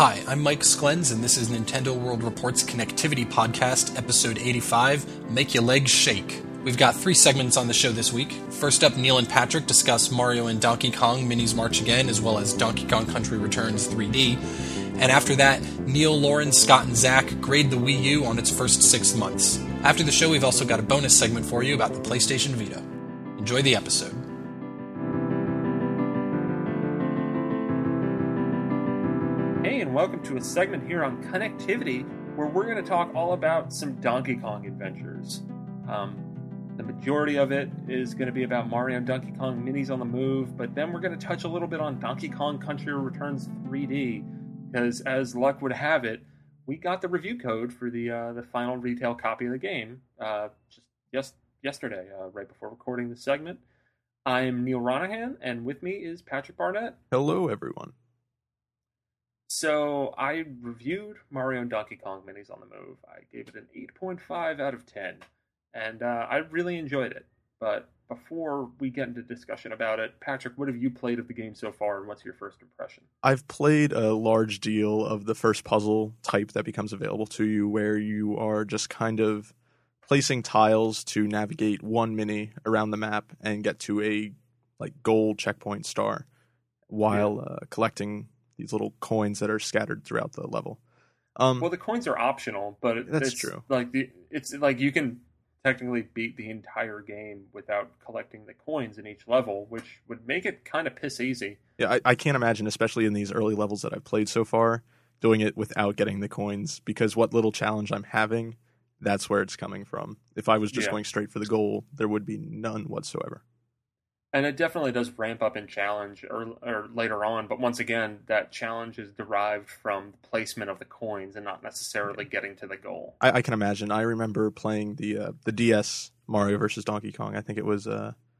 Hi, I'm Mike Sklens, and this is Nintendo World Report's Connectivity Podcast, episode 85, Make Your Legs Shake. We've got 3 segments on the show this week. First up, Neil and Patrick discuss Mario and Donkey Kong Minis March Again, as well as Donkey Kong Country Returns 3D. And after that, Neil, Lauren, Scott, and Zach grade the Wii U on its first 6 months. After the show, we've also got a bonus segment for you about the PlayStation Vita. Enjoy the episode. Hey, and welcome to a segment here on Connectivity, where we're going to talk all about some Donkey Kong adventures. The majority of it is going to be about Mario and Donkey Kong Minis on the Move, but then we're going to touch a little bit on Donkey Kong Country Returns 3D, because as luck would have it, we got the review code for the final retail copy of the game just yesterday, right before recording this segment. I'm Neil Ronahan, and with me is Patrick Barnett. Hello, everyone. So I reviewed Mario and Donkey Kong Minis on the Move. I gave it an 8.5 out of 10, and I really enjoyed it. But before we get into discussion about it, Patrick, what have you played of the game so far, and what's your first impression? I've played a large deal of the first puzzle type that becomes available to you, where you are just kind of placing tiles to navigate one mini around the map and get to a gold checkpoint star while collecting these little coins that are scattered throughout the level. Well, the coins are optional, but that's true. It's like you can technically beat the entire game without collecting the coins in each level, which would make it kind of piss easy. Yeah, I can't imagine, especially in these early levels that I've played so far, doing it without getting the coins, because what little challenge I'm having, that's where it's coming from. If I was just going straight for the goal, there would be none whatsoever. And it definitely does ramp up in challenge or later on, but once again, that challenge is derived from the placement of the coins and not necessarily getting to the goal. I can imagine. I remember playing the DS Mario versus Donkey Kong. I think it was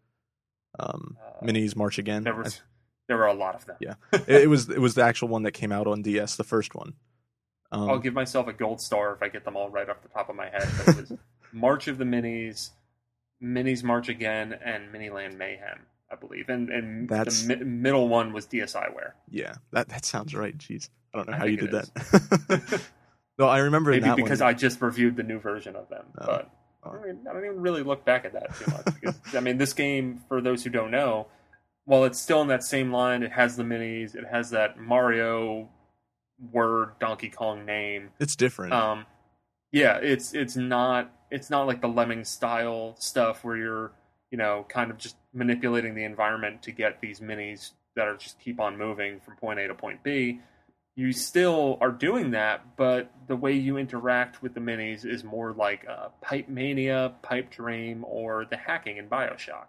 Minis March Again. There were a lot of them. Yeah, it was the actual one that came out on DS, the first one. I'll give myself a gold star if I get them all right off the top of my head. But it was March of the Minis, Minis March Again, and Miniland Mayhem, I believe. And the middle one was DSiWare. Yeah, that sounds right. Jeez. I don't know how you did that. No, I remember maybe that because one. I just reviewed the new version of them. But I don't even really look back at that too much. Because, I mean, this game, for those who don't know, while it's still in that same line, it has the minis, it has that Mario word Donkey Kong name. It's different. Yeah, it's not like the Lemming style stuff where you're, kind of just manipulating the environment to get these minis that are just keep on moving from point A to point B. You still are doing that, but the way you interact with the minis is more like Pipe Mania, Pipe Dream, or the hacking in BioShock.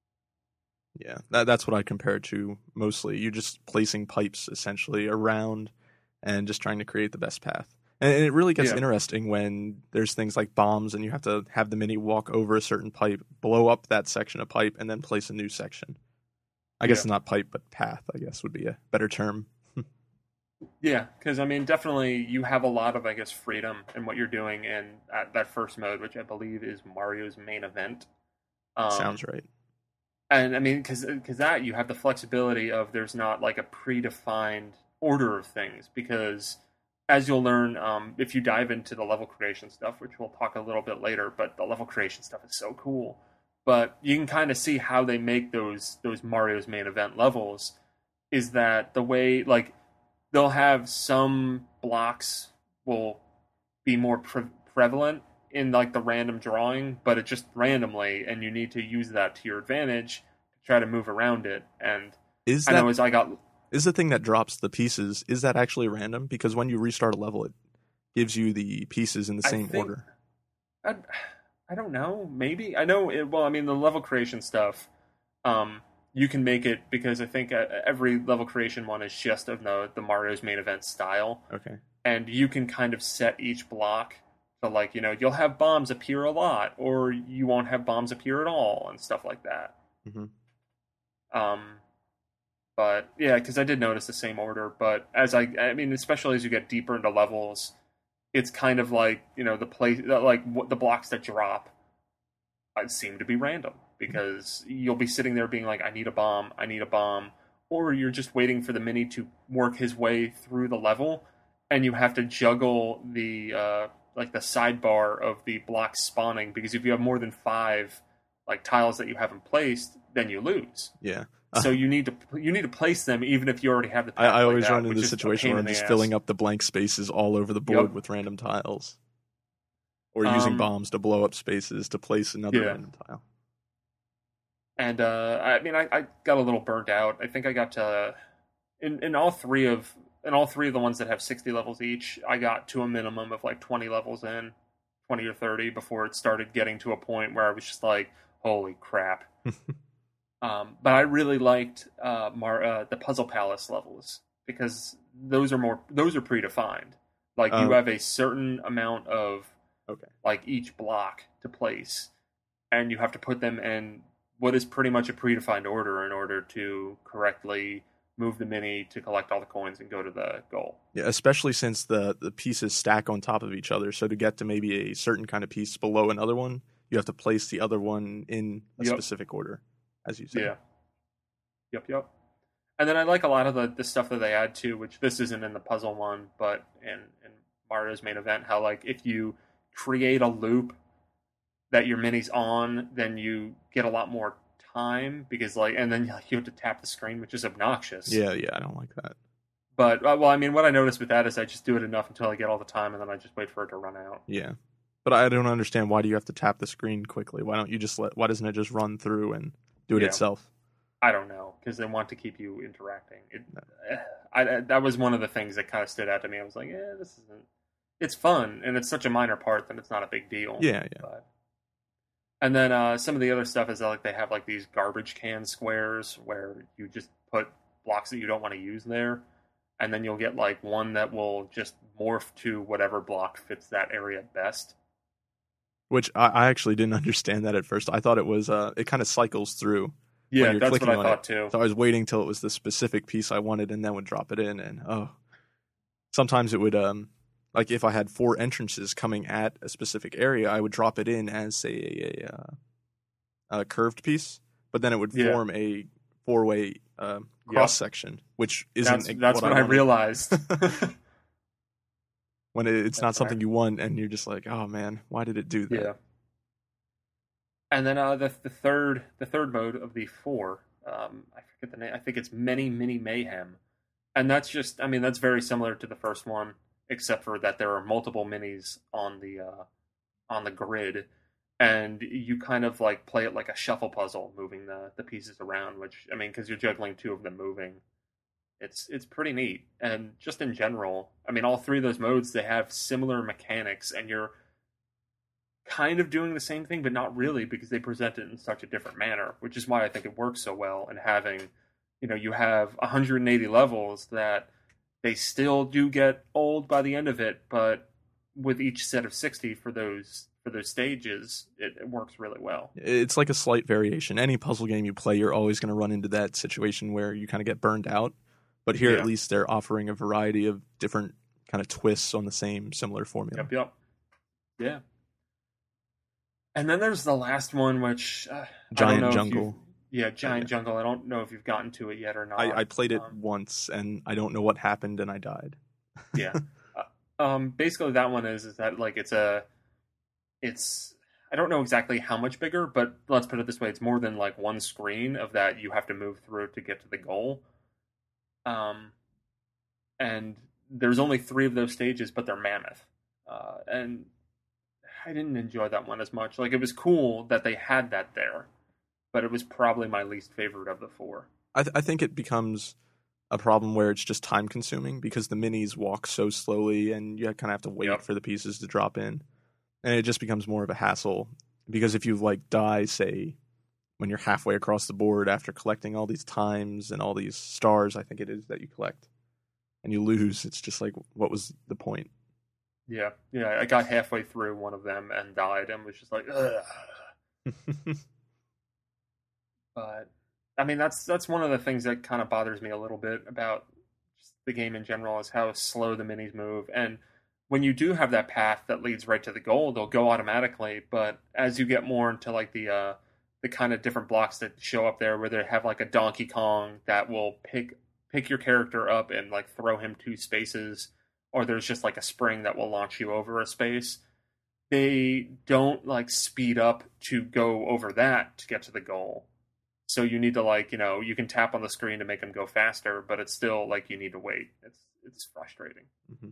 Yeah, that's what I compare it to mostly. You're just placing pipes essentially around and just trying to create the best path. And it really gets interesting when there's things like bombs and you have to have the mini walk over a certain pipe, blow up that section of pipe, and then place a new section. I guess not pipe, but path, I guess, would be a better term. Yeah, because, I mean, definitely you have a lot of, freedom in what you're doing in that first mode, which I believe is Mario's main event. Sounds right. And, I mean, because that, you have the flexibility of there's not, a predefined order of things, because as you'll learn, if you dive into the level creation stuff, which we'll talk a little bit later, but the level creation stuff is so cool. But you can kind of see how they make those Mario's main event levels, is that the way, they'll have some blocks will be more prevalent in, the random drawing, but it's just randomly, and you need to use that to your advantage to try to move around it. And is the thing that drops the pieces, is that actually random? Because when you restart a level, it gives you the pieces in the same order. I don't know. Maybe. I know, the level creation stuff, you can make it, because I think every level creation one is just of the Mario's main event style. Okay. And you can kind of set each block to, you'll have bombs appear a lot, or you won't have bombs appear at all, and stuff like that. Mm-hmm. But yeah, because I did notice the same order. But especially as you get deeper into levels, it's kind of the blocks that drop seem to be random, because you'll be sitting there being like, I need a bomb, or you're just waiting for the mini to work his way through the level, and you have to juggle the like the sidebar of the blocks spawning, because if you have more than 5 like tiles that you haven't placed, then you lose. Yeah. So you need to place them even if you already have the path. I always run into this situation where I'm just filling up the blank spaces all over the board with random tiles. Or using bombs to blow up spaces to place another random tile. And I mean, I got a little burnt out. I think I got to in all three of the ones that have 60 levels each, I got to a minimum of like 20 levels in, 20 or 30, before it started getting to a point where I was just like, holy crap. But I really liked the Puzzle Palace levels, because those are predefined. Like you have a certain amount of like each block to place, and you have to put them in what is pretty much a predefined order in order to correctly move the mini to collect all the coins and go to the goal. Yeah, especially since the pieces stack on top of each other. So to get to maybe a certain kind of piece below another one, you have to place the other one in a specific order, as you said. Yeah. Yep. And then I like a lot of the stuff that they add too, which this isn't in the puzzle one, but in Mario's main event, how like if you create a loop that your mini's on, then you get a lot more time, because like, and then you have to tap the screen, which is obnoxious. Yeah, I don't like that. But well, I mean, what I noticed with that is I just do it enough until I get all the time, and then I just wait for it to run out. Yeah, but I don't understand, why do you have to tap the screen quickly? Why doesn't it just run through and do it itself? I don't know, because they want to keep you interacting. That was one of the things that kind of stood out to me. I was like, this isn't. It's fun, and it's such a minor part that it's not a big deal. Yeah. But, and then some of the other stuff is like they have like these garbage can squares where you just put blocks that you don't want to use there, and then you'll get like one that will just morph to whatever block fits that area best. Which I actually didn't understand that at first. I thought it was it kind of cycles through. Yeah, that's what I thought too. So I was waiting till it was the specific piece I wanted, and then would drop it in. And sometimes it would like if I had 4 entrances coming at a specific area, I would drop it in as a curved piece, but then it would form a 4-way cross section, which isn't. That's what I realized. When it's not something you want, and you're just like, oh man, why did it do that? Yeah. And then the third mode of the 4, I forget the name. I think it's Mini Mayhem, and that's just, I mean, that's very similar to the first one, except for that there are multiple minis on the grid, and you kind of like play it like a shuffle puzzle, moving the pieces around. Which, I mean, because you're juggling 2 of them moving, it's pretty neat. And just in general, I mean, all 3 of those modes, they have similar mechanics, and you're kind of doing the same thing, but not really, because they present it in such a different manner, which is why I think it works so well. And having, you have 180 levels that they still do get old by the end of it, but with each set of 60 for those stages, it works really well. It's like a slight variation. Any puzzle game you play, you're always going to run into that situation where you kind of get burned out. But here, at least, they're offering a variety of different kind of twists on the same similar formula. Yep. Yeah. And then there's the last one, which Giant Jungle. Giant Jungle. I don't know if you've gotten to it yet or not. I played it once, and I don't know what happened, and I died. Yeah. Basically, that one is that like it's I don't know exactly how much bigger, but let's put it this way: it's more than like one screen of that you have to move through to get to the goal. And there's only 3 of those stages, but they're mammoth. And I didn't enjoy that one as much. Like, it was cool that they had that there, but it was probably my least favorite of the 4. I think it becomes a problem where it's just time consuming, because the minis walk so slowly, and you kind of have to wait for the pieces to drop in. And it just becomes more of a hassle, because if you like die, say, when you're halfway across the board after collecting all these times and all these stars, I think it is, that you collect, and you lose, it's just like, what was the point? Yeah, I got halfway through one of them and died, and was just like, ugh. But I mean, that's one of the things that kind of bothers me a little bit about just the game in general, is how slow the minis move. And when you do have that path that leads right to the goal, they'll go automatically. But as you get more into like the kind of different blocks that show up there, where they have like a Donkey Kong that will pick your character up and like throw him 2 spaces, or there's just like a spring that will launch you over a space, they don't like speed up to go over that to get to the goal. So you need to like, you can tap on the screen to make them go faster, but it's still like you need to wait. It's frustrating. Mm-hmm.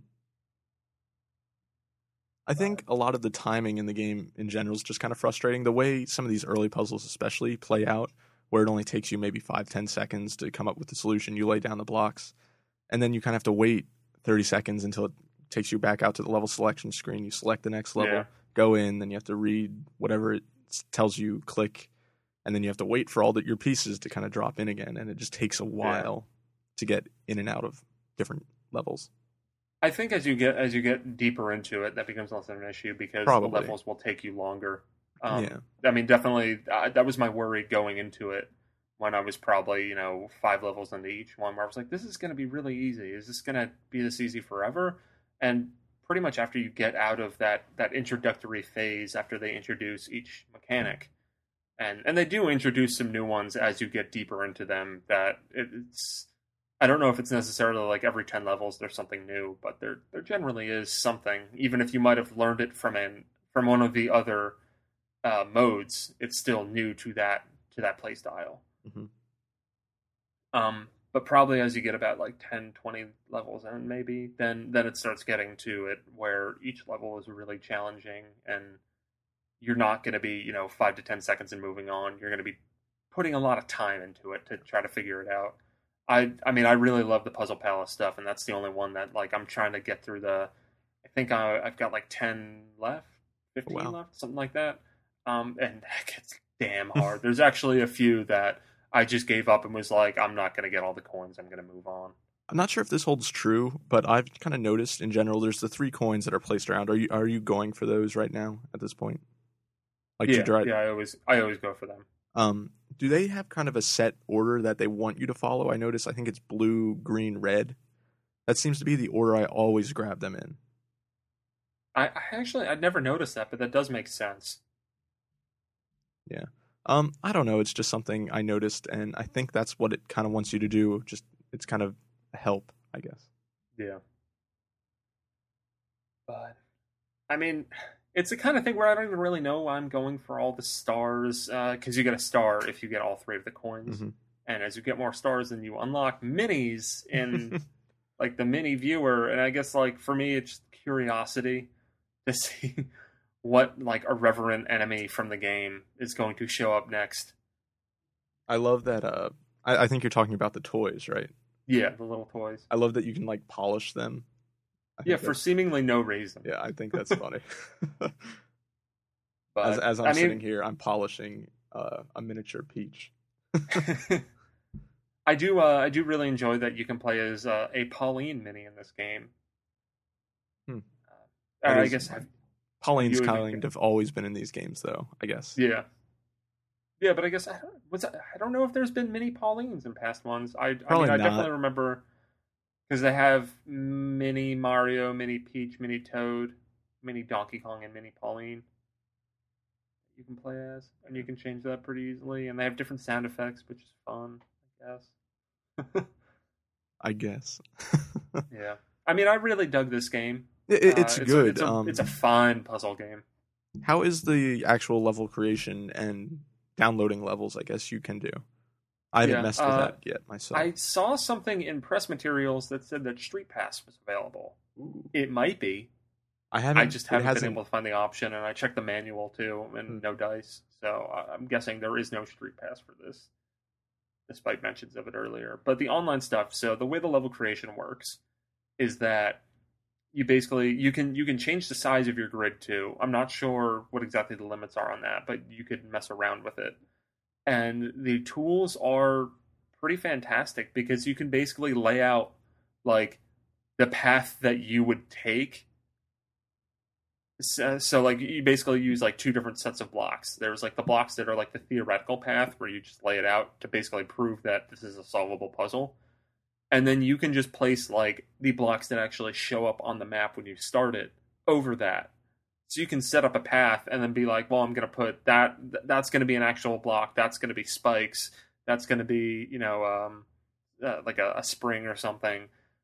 I think a lot of the timing in the game in general is just kind of frustrating. The way some of these early puzzles especially play out, where it only takes you maybe 5-10 seconds to come up with the solution. You lay down the blocks, and then you kind of have to wait 30 seconds until it takes you back out to the level selection screen. You select the next level, go in, then you have to read whatever it tells you, click, and then you have to wait for all your pieces to kind of drop in again, and it just takes a while to get in and out of different levels. I think as you get deeper into it, that becomes less of an issue because the levels will take you longer. I mean, definitely, that was my worry going into it when I was probably 5 levels into each one, where I was like, this is going to be really easy. Is this going to be this easy forever? And pretty much after you get out of that introductory phase, after they introduce each mechanic, and they do introduce some new ones as you get deeper into them, that it's... I don't know if it's necessarily like every 10 levels there's something new, but there generally is something. Even if you might have learned it from one of the other modes, it's still new to that play style. Mm-hmm. But probably as you get about like 10, 20 levels in, maybe then it starts getting to it where each level is really challenging, and you're not going to be 5 to 10 seconds and moving on. You're going to be putting a lot of time into it to try to figure it out. I mean, I really love the Puzzle Palace stuff, and that's the only one that like I'm trying to get through I think I've got like 10 left, 15 left, something like that. And that gets damn hard. There's actually a few that I just gave up and was like, I'm not going to get all the coins. I'm going to move on. I'm not sure if this holds true, but I've kind of noticed in general, there's the 3 coins that are placed around. Are you going for those right now at this point? Like I always go for them. Do they have kind of a set order that they want you to follow? I think it's blue, green, red. That seems to be the order I always grab them in. I'd never noticed that, but that does make sense. Yeah. I don't know. It's just something I noticed, and I think that's what it kind of wants you to do. Just it's kind of a help, I guess. Yeah. But I mean, it's the kind of thing where I don't even really know why I'm going for all the stars, because you get a star if you get all 3 of the coins. Mm-hmm. And as you get more stars, then you unlock minis in like the mini viewer. And I guess like for me, it's just curiosity to see what like irreverent enemy from the game is going to show up next. I love that. I think you're talking about the toys, right? Yeah, the little toys. I love that you can like polish them. Yeah, for seemingly no reason. Yeah, I think that's funny. But as I'm sitting here, I'm polishing a miniature Peach. I do really enjoy that you can play as a Pauline mini in this game. I guess Pauline's kind of always been in these games, though. I guess. Yeah, but I guess I don't know if there's been mini Paulines in past ones. I definitely remember. Because they have Mini Mario, Mini Peach, Mini Toad, Mini Donkey Kong, and Mini Pauline you can play as. And you can change that pretty easily. And they have different sound effects, which is fun, I guess. Yeah. I mean, I really dug this game. It's good. It's a fine puzzle game. How is the actual level creation and downloading levels, I guess you can do? I haven't messed with that yet myself. I saw something in press materials that said that Street Pass was available. Ooh. It might be. I just haven't been able to find the option, and I checked the manual too, and no dice. So I'm guessing there is no Street Pass for this, despite mentions of it earlier. But the online stuff, so the way the level creation works is that you can change the size of your grid too. I'm not sure what exactly the limits are on that, but you could mess around with it. And the tools are pretty fantastic because you can basically lay out like the path that you would take. So like you basically use like 2 different sets of blocks. There's like the blocks that are like the theoretical path where you just lay it out to basically prove that this is a solvable puzzle. And then you can just place like the blocks that actually show up on the map when you start it over that. So you can set up a path and then be like, well, I'm going to put that's going to be an actual block. That's going to be spikes. That's going to be, like a spring or something.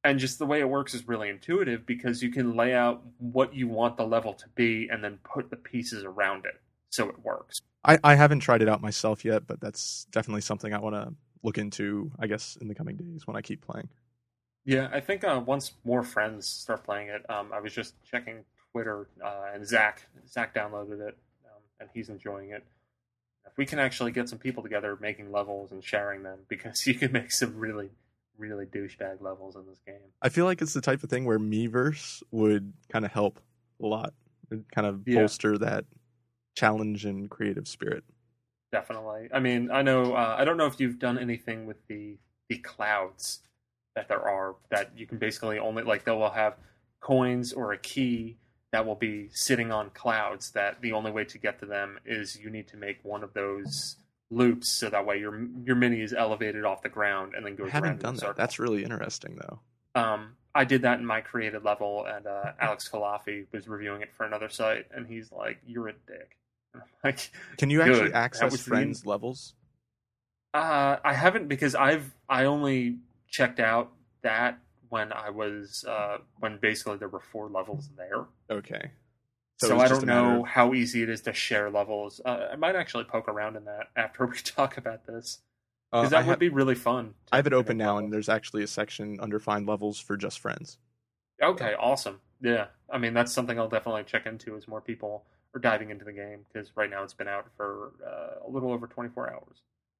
And just the way it works is really intuitive because you can lay out what you want the level to be and then put the pieces around it so it works. I haven't tried it out myself yet, but that's definitely something I want to look into, I guess, in the coming days when I keep playing. Yeah, I think once more friends start playing it, I was just checking Twitter, and Zach downloaded it, and he's enjoying it. If we can actually get some people together making levels and sharing them, because you can make some really, really douchebag levels in this game. I feel like it's the type of thing where Miiverse would kind of help a lot, and kind of bolster that challenge and creative spirit. Definitely. I mean, I know. I don't know if you've done anything with the clouds that there are, that you can basically only, like, they will have coins or a key that will be sitting on clouds, that the only way to get to them is you need to make one of those loops, so that way your mini is elevated off the ground and then goes around. I haven't done that. That's really interesting, though. I did that in my created level, and Alex Khalafi was reviewing it for another site, and he's like, "You're a dick." And I'm like, can you actually access friends' levels? I haven't, because I only checked out that when I was when basically there were 4 levels there. Okay. So I don't know how easy it is to share levels. I might actually poke around in that after we talk about this, because that would be really fun. I have it open now, and there's actually a section under Find Levels for just friends. Okay, awesome. Yeah, I mean, that's something I'll definitely check into as more people are diving into the game, because right now it's been out for a little over 24 hours.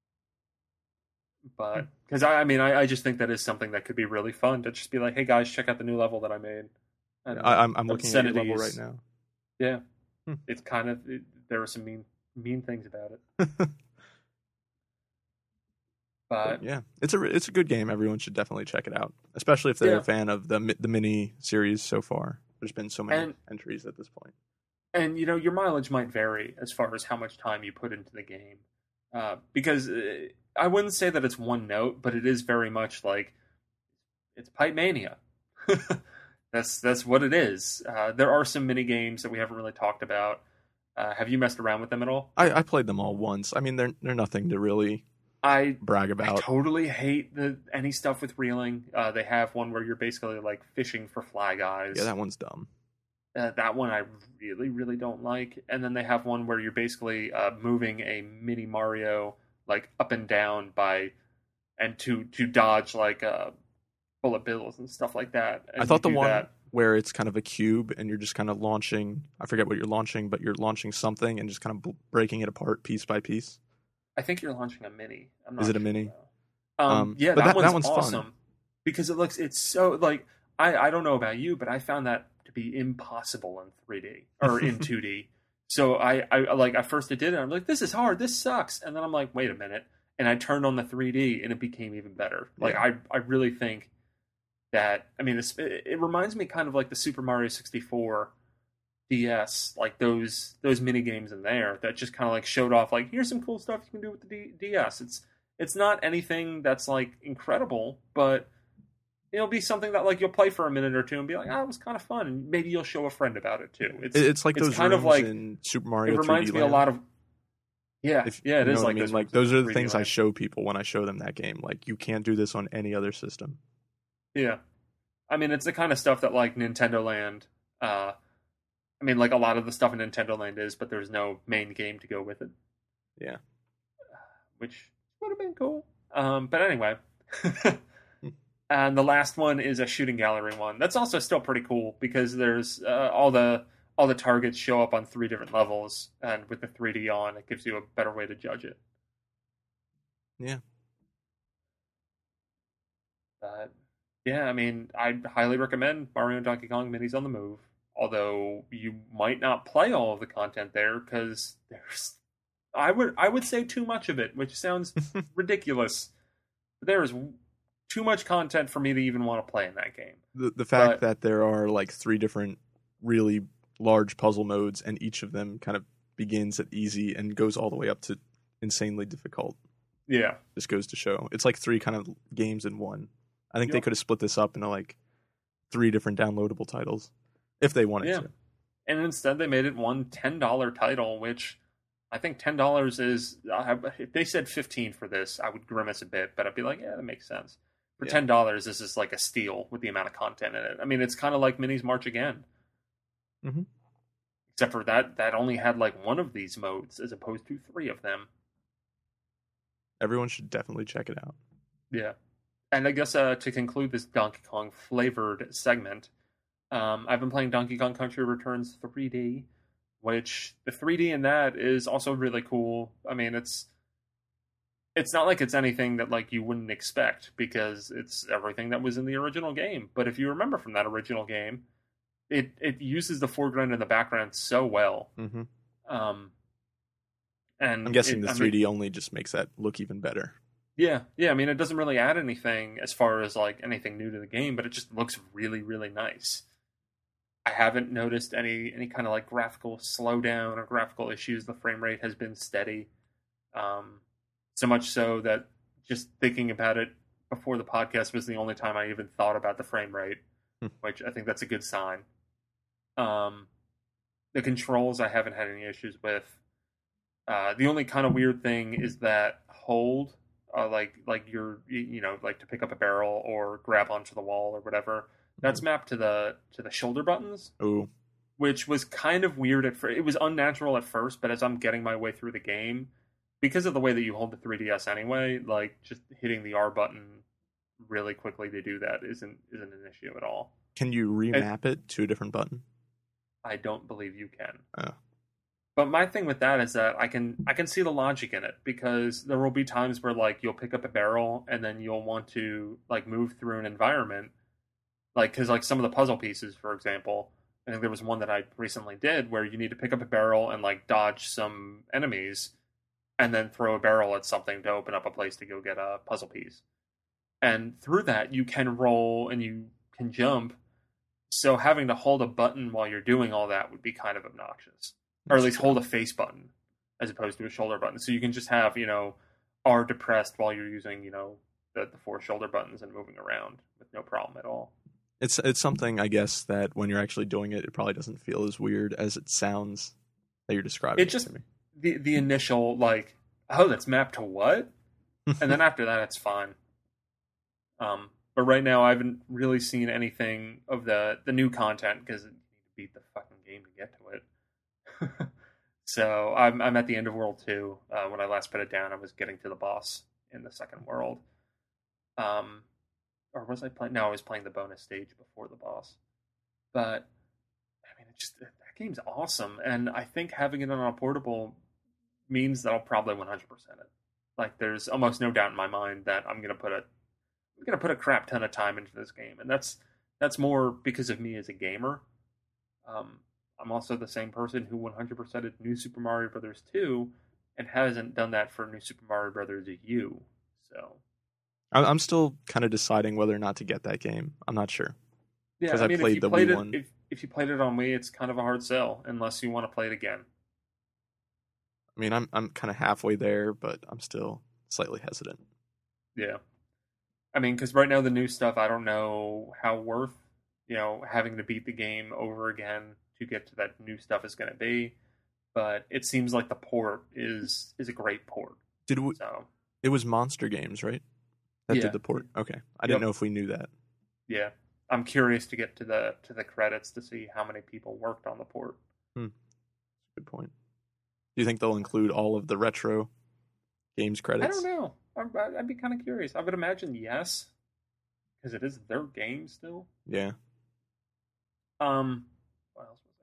But because I just think that is something that could be really fun to just be like, hey guys, check out the new level that I made. And I'm looking at your level right now. Yeah, it's kind of there are some mean things about it. But yeah, it's a good game. Everyone should definitely check it out, especially if they're a fan of the mini series so far. There's been so many entries at this point. And your mileage might vary as far as how much time you put into the game, because I wouldn't say that it's one note, but it is very much like it's Pipe Mania. That's what it is. There are some mini games that we haven't really talked about. Have you messed around with them at all? I played them all once. I mean, they're nothing to really brag about. I totally hate any stuff with reeling. They have one where you're basically like fishing for fly guys. Yeah, that one's dumb. That one I really, really don't like. And then they have one where you're basically moving a mini Mario like up and down to dodge like bullet bills and stuff like that. And I thought the one where it's kind of a cube and you're just kind of launching, I forget what you're launching, but you're launching something and just kind of breaking it apart piece by piece. I think you're launching a mini. Is it a mini? Yeah, but that one's awesome fun. Because it's so like, I don't know about you, but I found that to be impossible in 3D or in 2D. So I like, at first I did it, I'm like, this is hard, this sucks. And then I'm like, wait a minute. And I turned on the 3D and it became even better. Like, I really think that, I mean, it reminds me kind of like the Super Mario 64 DS, like those mini games in there that just kind of like showed off, like, here's some cool stuff you can do with the DS. It's not anything that's like incredible, but it'll be something that like you'll play for a minute or two and be like, it was kind of fun, and maybe you'll show a friend about it too. It's like those kind of like in Super Mario. It reminds 3D me Land. a lot of it is like this. Like those are the things I show people when I show them that game. Like, you can't do this on any other system. Yeah, I mean, it's the kind of stuff that like Nintendo Land. I mean, like a lot of the stuff in Nintendo Land is, but there's no main game to go with it. Yeah, which would have been cool. But anyway. And the last one is a shooting gallery one. That's also still pretty cool because there's all the targets show up on 3 different levels, and with the 3D on, it gives you a better way to judge it. Yeah. But yeah, I mean, I highly recommend Mario and Donkey Kong Minis on the Move. Although you might not play all of the content there because there's, I would say too much of it, which sounds ridiculous. But there is too much content for me to even want to play in that game. The fact that there are like 3 different really large puzzle modes, and each of them kind of begins at easy and goes all the way up to insanely difficult. Yeah. This goes to show. It's like 3 kind of games in one. I think they could have split this up into like 3 different downloadable titles if they wanted to. And instead they made it one $10 title, which I think $10 is, if they said $15 for this, I would grimace a bit, but I'd be like, yeah, that makes sense. For $10, this is like a steal with the amount of content in it. I mean, it's kind of like Minis March Again. Mm-hmm. Except for that only had like one of these modes as opposed to 3 of them. Everyone should definitely check it out. Yeah. And I guess to conclude this Donkey Kong flavored segment, I've been playing Donkey Kong Country Returns 3D, which the 3D in that is also really cool. I mean, it's not like it's anything that like you wouldn't expect, because it's everything that was in the original game. But if you remember from that original game, it uses the foreground and the background so well. Mm-hmm. And I'm guessing the 3D only just makes that look even better. Yeah. I mean, it doesn't really add anything as far as like anything new to the game, but it just looks really, really nice. I haven't noticed any kind of like graphical slowdown or graphical issues. The frame rate has been steady. So much so that just thinking about it before the podcast was the only time I even thought about the frame rate, which I think that's a good sign. The controls I haven't had any issues with. The only kind of weird thing is that hold, like you're, like to pick up a barrel or grab onto the wall or whatever. That's mapped to the shoulder buttons. Ooh. Which was kind of weird at first. It was unnatural at first, but as I'm getting my way through the game, because of the way that you hold the 3DS anyway, like just hitting the R button really quickly to do that isn't an issue at all. Can you remap it to a different button? I don't believe you can. Oh. But my thing with that is that I can see the logic in it, because there will be times where like you'll pick up a barrel and then you'll want to like move through an environment, like because like some of the puzzle pieces, for example, I think there was one that I recently did where you need to pick up a barrel and like dodge some enemies, and then throw a barrel at something to open up a place to go get a puzzle piece. And through that you can roll and you can jump. So having to hold a button while you're doing all that would be kind of obnoxious. Or at least hold a face button as opposed to a shoulder button. So you can just have, R depressed while you're using, the 4 shoulder buttons and moving around with no problem at all. It's something, I guess, that when you're actually doing it, it probably doesn't feel as weird as it sounds that you're describing it to me. The initial, like, oh, that's mapped to what? And then after that, it's fine. But right now, I haven't really seen anything of the new content, because you need to beat the fucking game to get to it. So I'm at the end of World 2. When I last put it down, I was getting to the boss in the second world. Or was I playing? No, I was playing the bonus stage before the boss. But I mean, that game's awesome, and I think having it on a portable means that I'll probably 100% it. Like, there's almost no doubt in my mind that I'm gonna put a crap ton of time into this game, and that's more because of me as a gamer. I'm also the same person who 100%ed New Super Mario Bros. 2 and hasn't done that for New Super Mario Bros. U. So I'm still kind of deciding whether or not to get that game. I'm not sure. Yeah, I mean, if you played it, if you played it on Wii, it's kind of a hard sell unless you want to play it again. I mean, I'm kind of halfway there, but I'm still slightly hesitant. Yeah. I mean, because right now the new stuff, I don't know how worth, having to beat the game over again to get to that new stuff is going to be. But it seems like the port is a great port. It was Monster Games, right? That did the port. Okay, I didn't know if we knew that. Yeah, I'm curious to get to the credits to see how many people worked on the port. Good point. Do you think they'll include all of the retro games credits? I don't know. I'd be kind of curious. I would imagine yes, because it is their game still. Yeah. What else was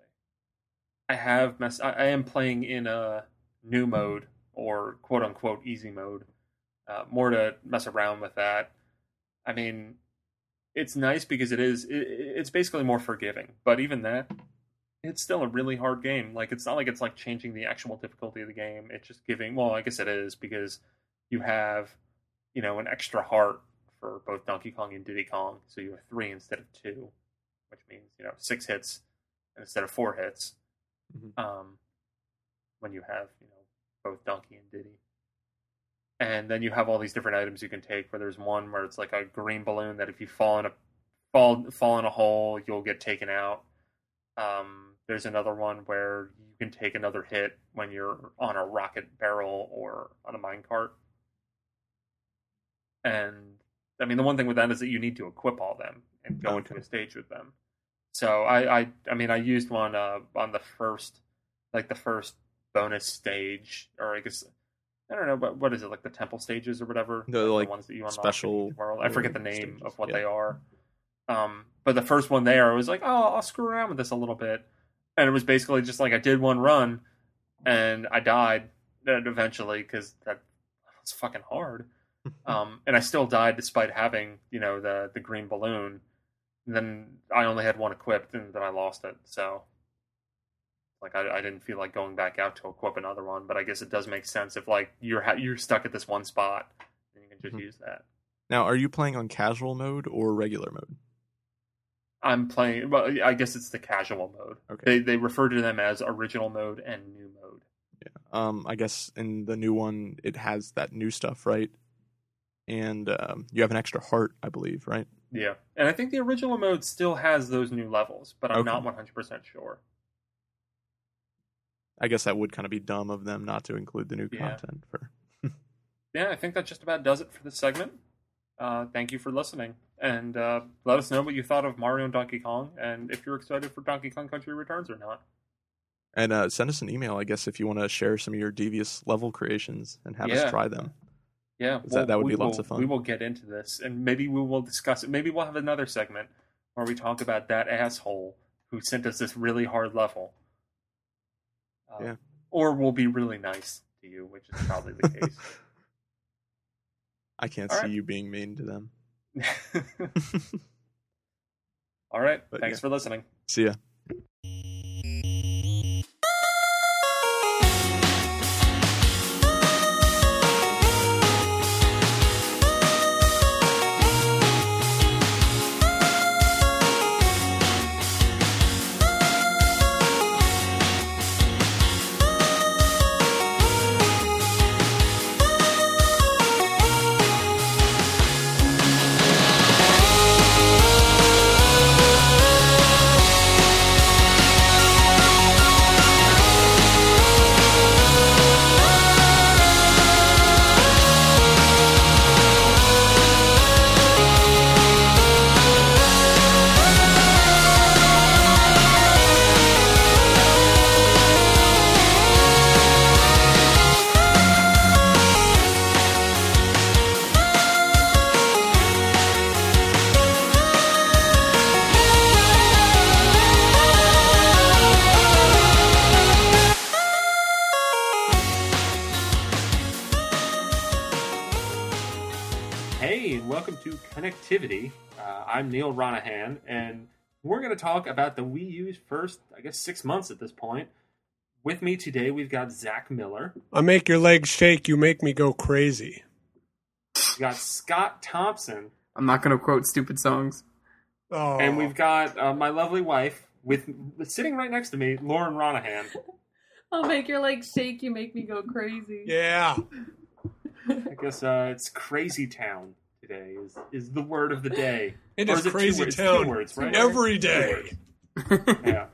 I gonna say? I am playing in a new mode, or quote unquote easy mode. More to mess around with that. I mean, it's nice because it's basically more forgiving. But even that, it's still a really hard game. Like, it's not like it's like changing the actual difficulty of the game. It's just giving. Well, I guess it is, because you have, an extra heart for both Donkey Kong and Diddy Kong. So you have 3 instead of 2, which means 6 hits instead of 4 hits. Mm-hmm. When you have both Donkey and Diddy. And then you have all these different items you can take, where there's one where it's like a green balloon that if you fall in a hole, you'll get taken out. There's another one where you can take another hit when you're on a rocket barrel or on a minecart. And I mean, the one thing with that is that you need to equip all them and go into a stage with them. So I used one on the first bonus stage, or I guess I don't know, but what is it, like the temple stages or whatever? The ones that you unlock special in each world. I forget the name stages, of what they are. But the first one there, I was like, oh, I'll screw around with this a little bit, and it was basically just like I did one run, and I died eventually because that was fucking hard. And I still died despite having, the green balloon. And then I only had one equipped, and then I lost it. So, like, I didn't feel like going back out to equip another one. But I guess it does make sense if like you're stuck at this one spot, then you can just use that. Now, are you playing on casual mode or regular mode? I'm playing. Well, I guess it's the casual mode. Okay. They refer to them as original mode and new mode. Yeah. I guess in the new one, it has that new stuff, right? And you have an extra heart, I believe, right? Yeah, and I think the original mode still has those new levels, but I'm not 100% sure. I guess that would kind of be dumb of them not to include the new content. Yeah, I think that just about does it for this segment. Thank you for listening, and let us know what you thought of Mario and Donkey Kong, and if you're excited for Donkey Kong Country Returns or not. And send us an email, I guess, if you want to share some of your devious level creations and have us try them. Yeah, that would be lots of fun. We will get into this, and maybe we will discuss it. Maybe we'll have another segment where we talk about that asshole who sent us this really hard level. Or we'll be really nice to you, which is probably the case. I can't see you being mean to them. All right. Thanks for listening. See ya. Connectivity. I'm Neil Ronahan, and we're going to talk about the Wii U's first, 6 months at this point. With me today, we've got Zach Miller. I make your legs shake, you make me go crazy. We've got Scott Thompson. I'm not going to quote stupid songs. Oh. And we've got my lovely wife, sitting right next to me, Lauren Ronahan. I'll make your legs shake, you make me go crazy. Yeah. I guess it's Crazy Town. Today is the word of the day. It is Crazy Town. 2 words, right? Every day. Yeah.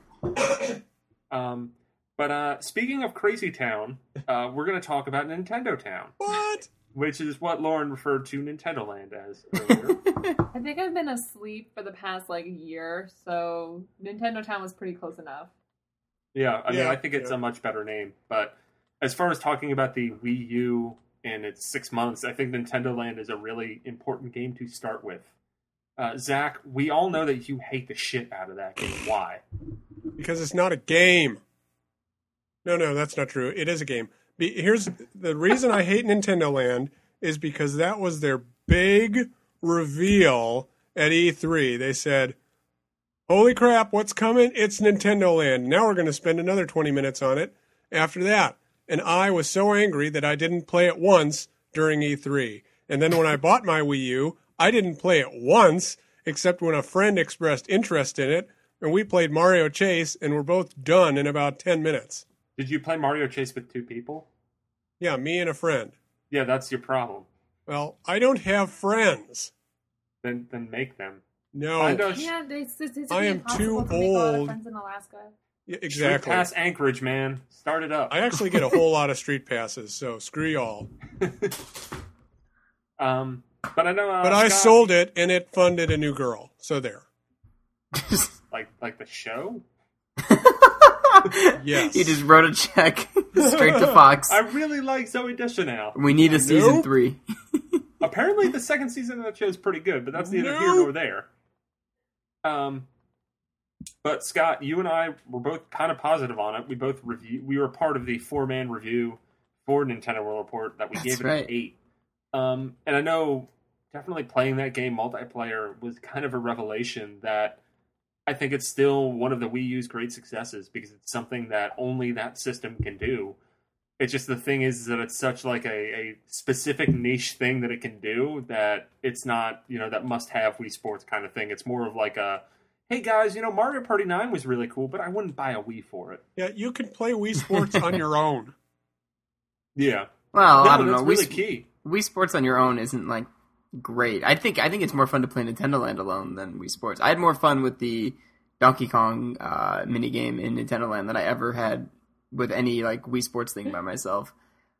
But speaking of Crazy Town, we're going to talk about Nintendo Town. What? Which is what Lauren referred to Nintendo Land as earlier. I think I've been asleep for the past year, so Nintendo Town was pretty close enough. Yeah, I mean, I think it's a much better name. But as far as talking about the Wii U and its 6 months, I think Nintendo Land is a really important game to start with. Zach, we all know that you hate the shit out of that game. Why? Because it's not a game. No, that's not true. It is a game. Here's the reason I hate Nintendo Land is because that was their big reveal at E3. They said, holy crap, what's coming? It's Nintendo Land. Now we're going to spend another 20 minutes on it after that. And I was so angry that I didn't play it once during E3. And then when I bought my Wii U, I didn't play it once, except when a friend expressed interest in it, and we played Mario Chase, and we're both done in about 10 minutes. Did you play Mario Chase with 2 people? Yeah, me and a friend. Yeah, that's your problem. Well, I don't have friends. Then make them. No. I am too old. Friends in Alaska. Yeah, exactly. Street Pass Anchorage, man. Start it up. I actually get a whole lot of street passes, so screw y'all. But I know. But I sold it, and it funded a new girl. So there. like the show. Yes. He just wrote a check straight to Fox. I really like Zoe Deschanel. We need a season 3. Apparently, the second season of that show is pretty good, but that's neither here nor there. But Scott, you and I were both kind of positive on it. We were part of the 4-man review for Nintendo World Report that we gave it an 8. And I know definitely playing that game multiplayer was kind of a revelation that I think it's still one of the Wii U's great successes because it's something that only that system can do. It's just the thing is that it's such like a specific niche thing that it can do that it's not, that must-have Wii Sports kind of thing. It's more of like a, hey guys, Mario Party 9 was really cool, but I wouldn't buy a Wii for it. Yeah, you can play Wii Sports on your own. Yeah. Well, I don't know. That's really key. Wii Sports on your own isn't like great. I think it's more fun to play Nintendo Land alone than Wii Sports. I had more fun with the Donkey Kong minigame in Nintendo Land than I ever had with any like Wii Sports thing by myself.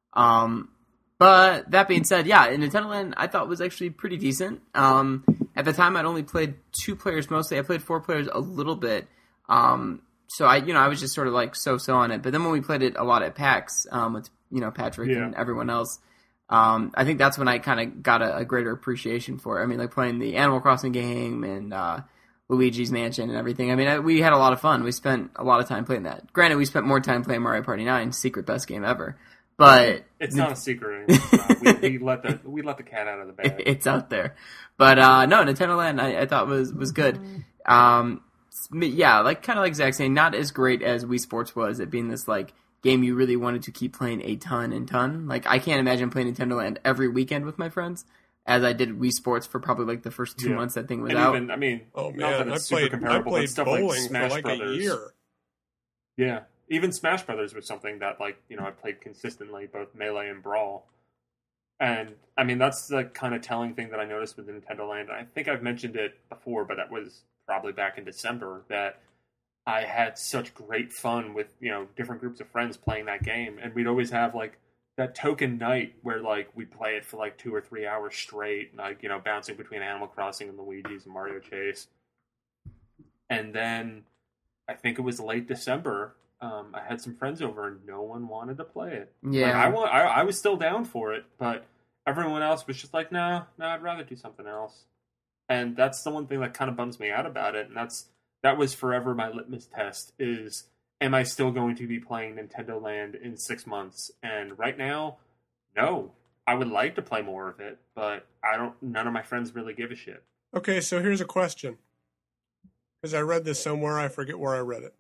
But that being said, yeah, in Nintendo Land I thought was actually pretty decent. At the time I'd only played 2 players mostly. I played 4 players a little bit. So I was just sort of like so on it. But then when we played it a lot at PAX with Patrick and everyone else, I think that's when I kind of got a greater appreciation for it. I mean, like playing the Animal Crossing game and Luigi's Mansion and everything. I mean, we had a lot of fun. We spent a lot of time playing that. Granted, we spent more time playing Mario Party 9, secret best game ever. But it's not a secret anymore. we let the cat out of the bag. It's out there. But no, Nintendo Land I thought was good. Yeah, like kind of like Zach saying, not as great as Wii Sports was. It being this like game you really wanted to keep playing a ton. Like I can't imagine playing Nintendo Land every weekend with my friends, as I did Wii Sports for probably like the first 2 months that thing was out. Even, I mean, oh not that man, it's super comparable, I played but stuff bowling like Smash for like Brothers. a year. Yeah, even Smash Brothers was something that I played consistently, both Melee and Brawl. And I mean, that's the kind of telling thing that I noticed with Nintendo Land. I think I've mentioned it before, but that was probably back in December, that I had such great fun with, different groups of friends playing that game. And we'd always have like that token night where like we'd play it for like 2 or 3 hours straight, like, bouncing between Animal Crossing and Luigi's and Mario Chase. And then I think it was late December, I had some friends over and no one wanted to play it. Yeah. Like, I was still down for it, but everyone else was just like, no, I'd rather do something else. And that's the one thing that kind of bums me out about it. And that was forever my litmus test is, am I still going to be playing Nintendo Land in 6 months? And right now, no. I would like to play more of it, but none of my friends really give a shit. Okay, so here's a question. Because I read this somewhere, I forget where I read it.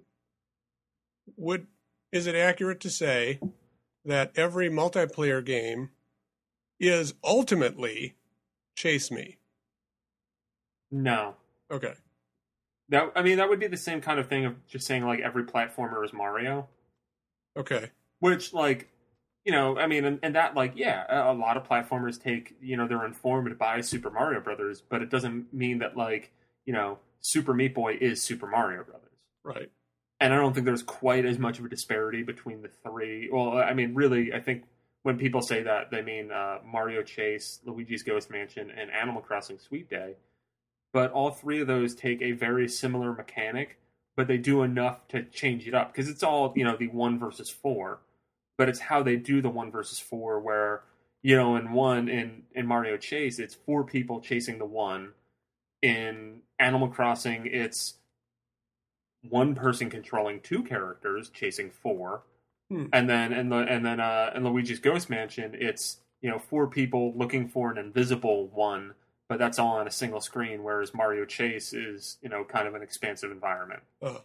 Is it accurate to say that every multiplayer game is ultimately Chase Me? No. Okay. That would be the same kind of thing of just saying like every platformer is Mario. Okay. Which and that like, yeah, a lot of platformers take, they're informed by Super Mario Brothers, but it doesn't mean that like, Super Meat Boy is Super Mario Brothers. Right. And I don't think there's quite as much of a disparity between the three. Well, I mean, really, I think when people say that, they mean Mario Chase, Luigi's Ghost Mansion, and Animal Crossing Sweet Day. But all 3 of those take a very similar mechanic, but they do enough to change it up. Because it's all, the 1 versus 4. But it's how they do the 1 versus 4 where, in Mario Chase, it's 4 people chasing the 1. In Animal Crossing, it's 1 person controlling 2 characters chasing 4. And then in Luigi's Ghost Mansion, it's, 4 people looking for an invisible 1. But that's all on a single screen, whereas Mario Chase is, kind of an expansive environment.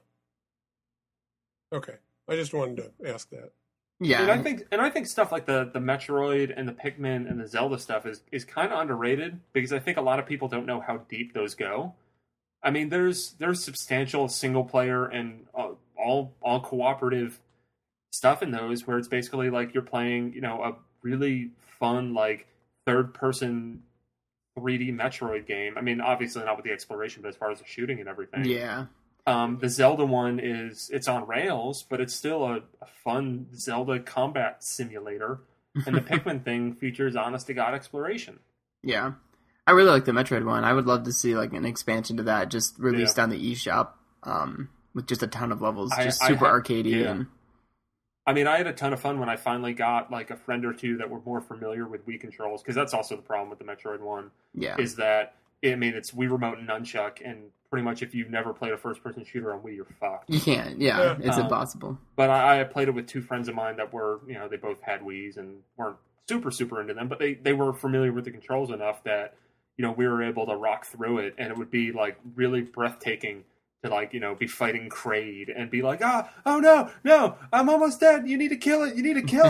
Okay. I just wanted to ask that. Yeah. And I think stuff like the Metroid and the Pikmin and the Zelda stuff is kind of underrated because I think a lot of people don't know how deep those go. I mean, there's substantial single player and all cooperative stuff in those where it's basically like you're playing, a really fun like third person 3D Metroid game. I mean, obviously not with the exploration, but as far as the shooting and everything. Yeah. The Zelda one it's on rails, but it's still a fun Zelda combat simulator. And the Pikmin thing features honest to God exploration. Yeah. I really like the Metroid one. I would love to see like an expansion to that, just released on the eShop, with just a ton of levels, just super arcadey. Yeah. And I mean, I had a ton of fun when I finally got like a friend or two that were more familiar with Wii controls, because that's also the problem with the Metroid one. Yeah. Is that, I mean, it's Wii Remote and Nunchuck, and pretty much if you've never played a first-person shooter on Wii, you're fucked. You can't. Yeah, it's impossible. But I played it with two friends of mine that were, they both had Wiis and weren't super into them, but they were familiar with the controls enough that, we were able to rock through it, and it would be like really breathtaking to like, be fighting Kraid and be like, oh no, I'm almost dead. You need to kill it.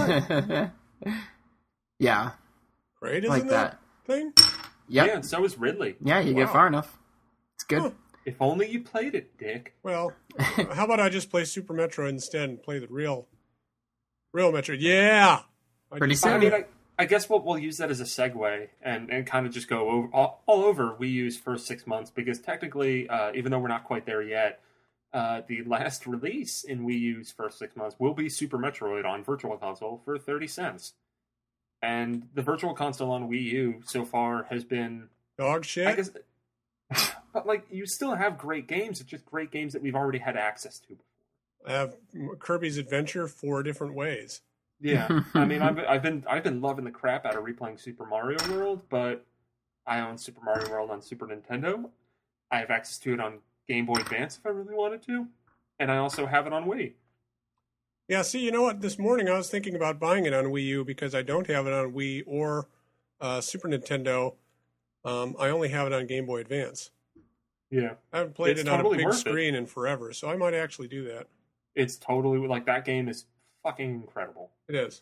Yeah. Kraid is like in that thing? Yep. Yeah, and so is Ridley. Yeah, you get far enough. It's good. Huh. If only you played it, Dick. Well, how about I just play Super Metroid instead and play the real Metroid? Yeah! Pretty soon. I mean, I guess we'll use that as a segue and kind of just go over, all over Wii U's first 6 months, because technically, even though we're not quite there yet, the last release in Wii U's first 6 months will be Super Metroid on Virtual Console for 30 cents. And the Virtual Console on Wii U so far has been... dog shit? I guess, but, like, you still have great games. It's just great games that we've already had access to before. I have Kirby's Adventure 4 different ways. Yeah, I mean, I've been loving the crap out of replaying Super Mario World, but I own Super Mario World on Super Nintendo. I have access to it on Game Boy Advance if I really wanted to, and I also have it on Wii. Yeah, see, you know what? This morning I was thinking about buying it on Wii U because I don't have it on Wii or Super Nintendo. I only have it on Game Boy Advance. Yeah, I haven't played it's it on totally a big worth screen in forever, so I might actually do that. It's totally, like, that game is fucking incredible. It is.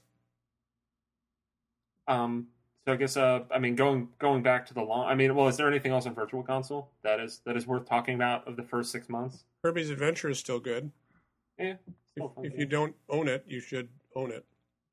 So I guess I mean, going back to the long. I mean, well, is there anything else on Virtual Console that is worth talking about of the first 6 months? Kirby's Adventure is still good. Yeah. If you don't own it, you should own it.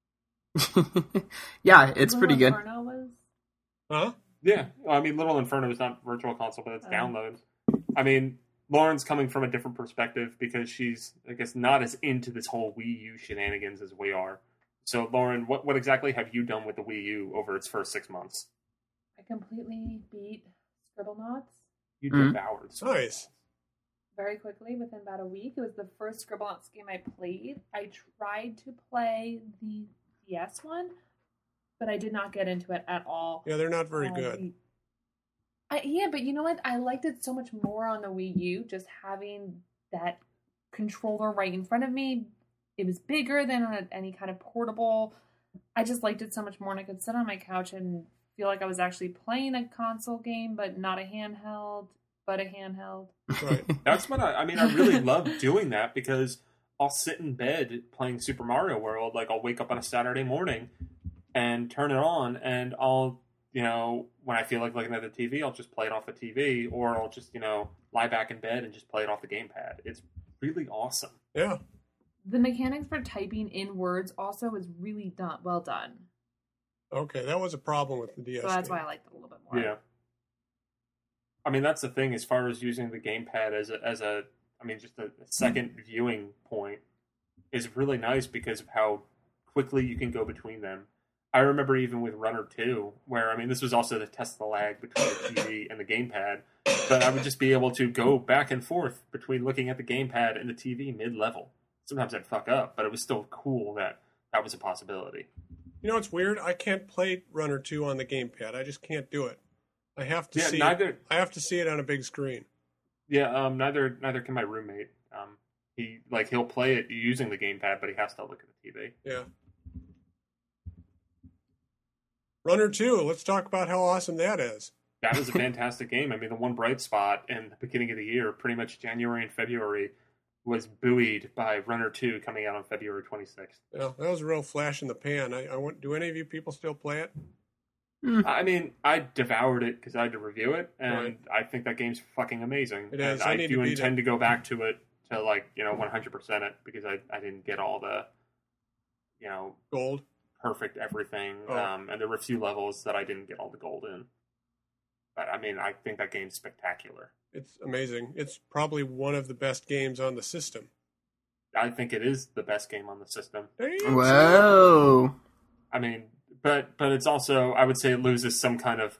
Yeah, it's pretty good. Inferno was? Huh? Yeah, well, I mean, Little Inferno is not Virtual Console, but it's downloads. I mean, Lauren's coming from a different perspective because she's, I guess, not as into this whole Wii U shenanigans as we are. So, Lauren, what exactly have you done with the Wii U over its first 6 months? I completely beat Scribblenauts You devoured. Nice. very quickly within about a week. It was the first Scribblenauts game I played. I tried to play the DS one, but I did not get into it at all. Yeah, they're not very good. Yeah, but you know what? I liked it so much more on the Wii U, just having that controller right in front of me. It was bigger than on any kind of portable. I just liked it so much more, and I could sit on my couch and feel like I was actually playing a console game, but not a handheld, but a handheld. Right. That's what I mean, I really love doing that because I'll sit in bed playing Super Mario World. Like, I'll wake up on a Saturday morning and turn it on, and I'll, when I feel like looking at the TV, I'll just play it off the TV, or I'll just, lie back in bed and just play it off the gamepad. It's really awesome. Yeah. The mechanics for typing in words also is really well done. Okay, that was a problem with the DS. So that's game. why I liked it a little bit more. Yeah. I mean, that's the thing as far as using the gamepad as a just a second viewing point is really nice because of how quickly you can go between them. I remember even with Runner 2, where, this was also to test the lag between the TV and the gamepad, but I would just be able to go back and forth between looking at the gamepad and the TV mid-level. Sometimes I'd fuck up, but it was still cool that was a possibility. You know what's weird? I can't play Runner 2 on the gamepad. I just can't do it. I have to see it. I have to see it on a big screen. Yeah, neither can my roommate. He'll play it using the gamepad, but he has to look at the TV. Yeah. Runner 2, let's talk about how awesome that is. That was a fantastic game. The one bright spot in the beginning of the year, pretty much January and February, was buoyed by Runner 2 coming out on February 26th. Yeah, that was a real flash in the pan. Do any of you people still play it? I devoured it because I had to review it, and right. I think that game's fucking amazing. It is. And I do intend to go back to it to 100% it because I didn't get all the gold, perfect everything, oh. And there were a few levels that I didn't get all the gold in. But I think that game's spectacular. It's amazing. It's probably one of the best games on the system. I think it is the best game on the system. Whoa! But it's also, I would say it loses some kind of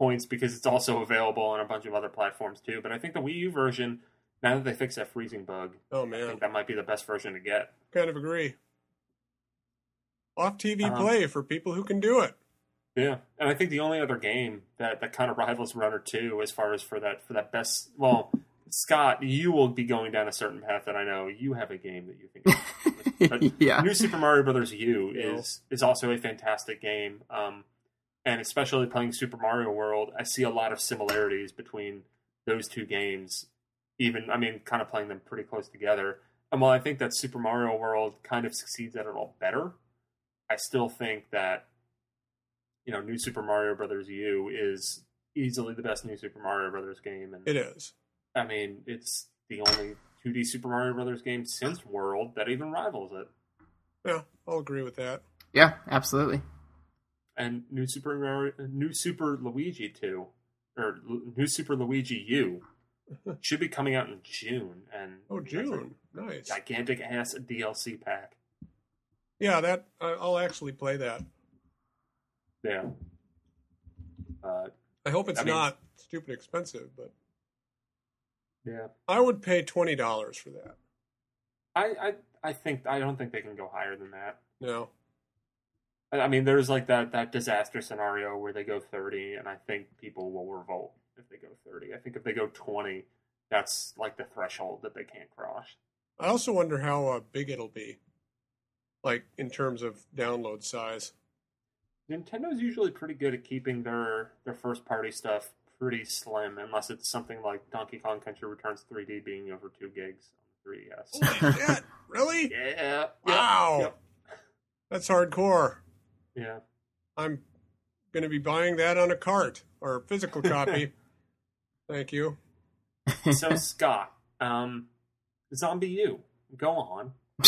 points because it's also available on a bunch of other platforms too. But I think the Wii U version, now that they fixed that freezing bug, Oh I man, think that might be the best version to get. kind of agree. Off TV play for people who can do it. Yeah, and I think the only other game that kind of rivals Runner 2 as far as for that best, well, Scott, you will be going down a certain path that I know you have a game that you think. But Yeah. New Super Mario Brothers U is also a fantastic game, and especially playing Super Mario World, I see a lot of similarities between those two games. Even, I mean, kind of playing them pretty close together. And while I think that Super Mario World kind of succeeds at it all better, I still think that, you know, New Super Mario Brothers U is easily the best New Super Mario Brothers game. And It is. I mean, it's the only 2D Super Mario Brothers game since World that even rivals it. Yeah, I'll agree with that. Yeah, absolutely. And New Super Luigi 2, or New Super Luigi U, should be coming out in June. And Oh, that's June. Nice. a gigantic ass DLC pack. Yeah, that I'll actually play that. Yeah. I hope it's I mean- not stupid expensive, but Yeah. I would pay $20 for that. I don't think they can go higher than that. No. I mean, there's like that disaster scenario where they go 30, and I think people will revolt if they go 30. I think if they go 20, that's like the threshold that they can't cross. I also wonder how big it'll be, like in terms of download size. Nintendo's usually pretty good at keeping their first party stuff pretty slim, unless it's something like Donkey Kong Country Returns 3D being over 2 gigs on 3DS. Holy shit! Really? Yeah. Wow. Yep. That's hardcore. Yeah. I'm going to be buying that on a cart or a physical copy. Thank you. So Scott, Zombie U, go on.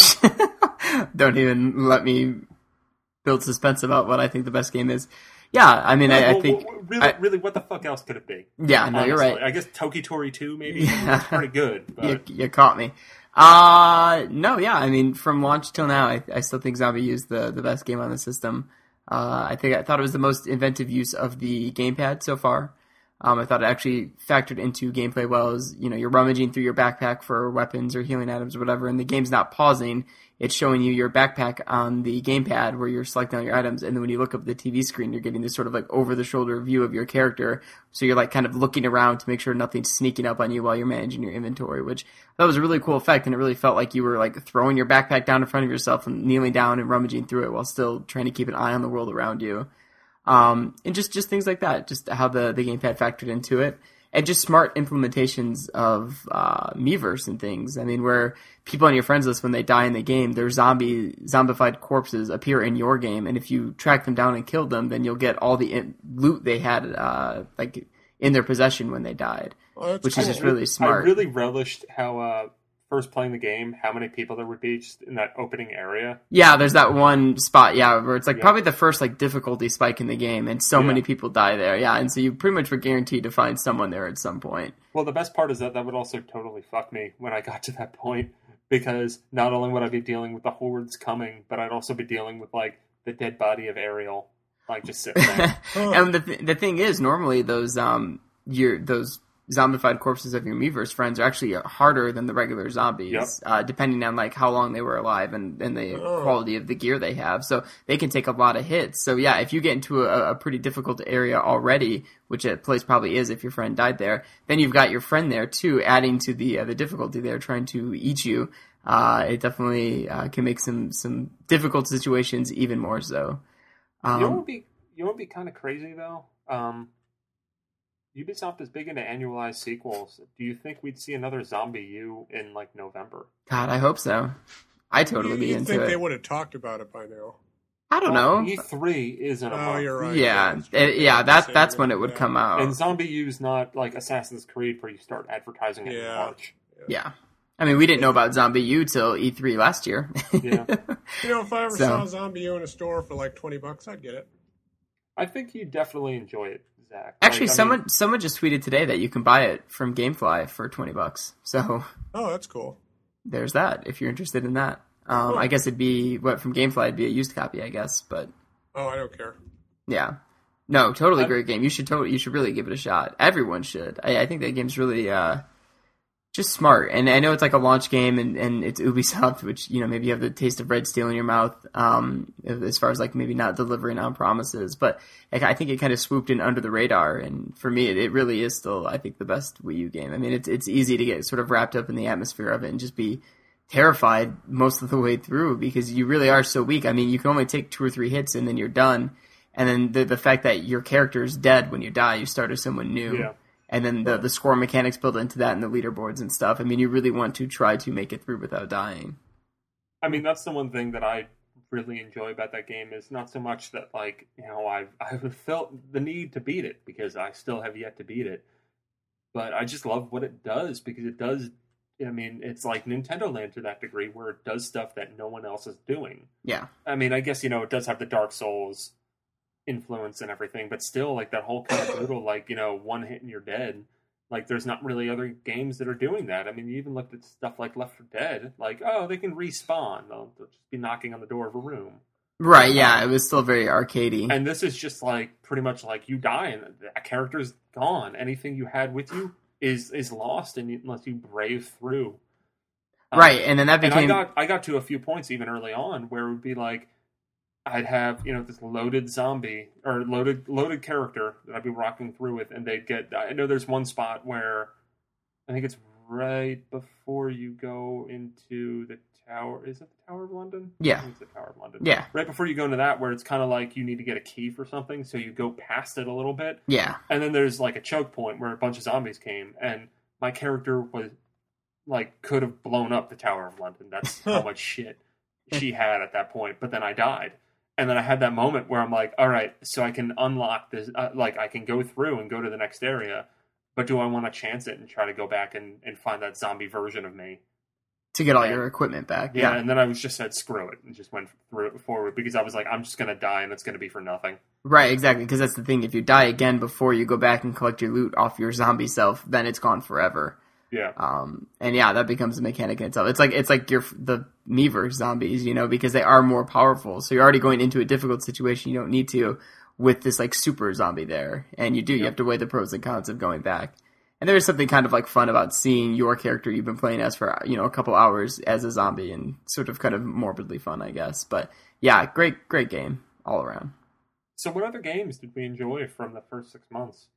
Don't even let me build suspense about what I think the best game is. Yeah, I mean, I think... Really, what the fuck else could it be? Yeah, no, you're right. I guess Tokitori 2, maybe? Yeah. It's pretty good. But... You caught me. No, yeah, I mean, from launch till now, I still think Zombie U is the best game on the system. I thought it was the most inventive use of the gamepad so far. I thought it actually factored into gameplay well as, you know, you're rummaging through your backpack for weapons or healing items or whatever, and the game's not pausing. It's showing you your backpack on the gamepad where you're selecting all your items, and then when you look up at the TV screen, you're getting this sort of like over-the-shoulder view of your character, so you're like kind of looking around to make sure nothing's sneaking up on you while you're managing your inventory, which that was a really cool effect, and it really felt like you were like throwing your backpack down in front of yourself and kneeling down and rummaging through it while still trying to keep an eye on the world around you. And just things like that, just how the gamepad factored into it. And just smart implementations of Miiverse and things. I mean, where people on your friends list, when they die in the game, their zombified corpses appear in your game, and if you track them down and kill them, then you'll get all the loot they had like in their possession when they died, which is just really smart. I really relished how first playing the game, how many people there would be just in that opening area. Yeah, there's that one spot, where it's like probably the first like difficulty spike in the game, and so many people die there. Yeah, and so you pretty much were guaranteed to find someone there at some point. Well, the best part is that would also totally fuck me when I got to that point, because not only would I be dealing with the hordes coming, but I'd also be dealing with like the dead body of Ariel, like just sitting there. And the thing is, normally those zombified corpses of your Miiverse friends are actually harder than the regular zombies, depending on like how long they were alive and the quality of the gear they have. So they can take a lot of hits. So yeah, if you get into a pretty difficult area already, which a place probably is if your friend died there, then you've got your friend there too, adding to the difficulty there, trying to eat you. It definitely can make some difficult situations even more so. You know what would be kind of crazy though? Ubisoft is big into annualized sequels. Do you think we'd see another Zombie U in like November? God, I hope so. I'd totally be into it. You'd think they would have talked about it by now. I don't know. E3 isn't a month. You're right. Yeah, that's when it would come out. And Zombie U's not like Assassin's Creed where you start advertising it in March. Yeah. I mean, we didn't know about Zombie U till E3 last year. Yeah. If I ever saw Zombie U in a store for like $20, I'd get it. I think you'd definitely enjoy it, Zach. Actually, someone just tweeted today that you can buy it from GameFly for $20. So, that's cool. There's that. If you're interested in that, cool. I guess it'd be from GameFly. It'd be a used copy, I guess. But I don't care. Yeah, No, totally great game. You should really give it a shot. Everyone should. I think that game's really just smart. And I know it's like a launch game, and it's Ubisoft, which, you know, maybe you have the taste of red steel in your mouth, as far as like maybe not delivering on promises. But I think it kind of swooped in under the radar, and for me, it really is still, I think, the best Wii U game. I mean, it's easy to get sort of wrapped up in the atmosphere of it and just be terrified most of the way through, because you really are so weak. I mean, you can only take 2 or 3 hits and then you're done. And then the fact that your character is dead when you die, you start as someone new. Yeah. And then the score mechanics built into that and the leaderboards and stuff. I mean, you really want to try to make it through without dying. I mean, that's the one thing that I really enjoy about that game is not so much that, like, you know, I've felt the need to beat it because I still have yet to beat it. But I just love what it does, because it does, I mean, it's like Nintendo Land to that degree, where it does stuff that no one else is doing. Yeah. I mean, I guess, you know, it does have the Dark Souls influence and everything, but still, like, that whole kind of brutal, like, you know, one hit and you're dead. Like, there's not really other games that are doing that. I mean, you even looked at stuff like Left 4 Dead, like, oh, they can respawn. They'll just be knocking on the door of a room. Right, yeah, it was still very arcadey. And this is just, like, pretty much like you die and that character's gone. Anything you had with you is lost unless you brave through. Right, and then that became... And I got to a few points even early on where it would be like, I'd have, you know, this loaded zombie or loaded character that I'd be rocking through with, and they'd get. I know there's one spot where I think it's right before you go into the tower. Is it the Tower of London? Yeah, I think it's the Tower of London. Yeah, right before you go into that, where it's kind of like you need to get a key for something, so you go past it a little bit. Yeah, and then there's like a choke point where a bunch of zombies came, and my character was like could have blown up the Tower of London. That's how much shit she had at that point. But then I died. And then I had that moment where I'm like, all right, so I can unlock this, like I can go through and go to the next area, but do I want to chance it and try to go back and find that zombie version of me? To get all your equipment back. Yeah, and then I was just said, screw it, and just went forward, because I was like, I'm just going to die, and it's going to be for nothing. Right, exactly, because that's the thing. If you die again before you go back and collect your loot off your zombie self, then it's gone forever. Yeah. And yeah, that becomes a mechanic in itself. It's like the Miiverse zombies, you know, because they are more powerful. So you're already going into a difficult situation. You don't need to with this like super zombie there. And you do. Yep. You have to weigh the pros and cons of going back. And there is something kind of like fun about seeing your character you've been playing as for, you know, a couple hours as a zombie, and sort of kind of morbidly fun, I guess. But yeah, great game all around. So what other games did we enjoy from the first 6 months?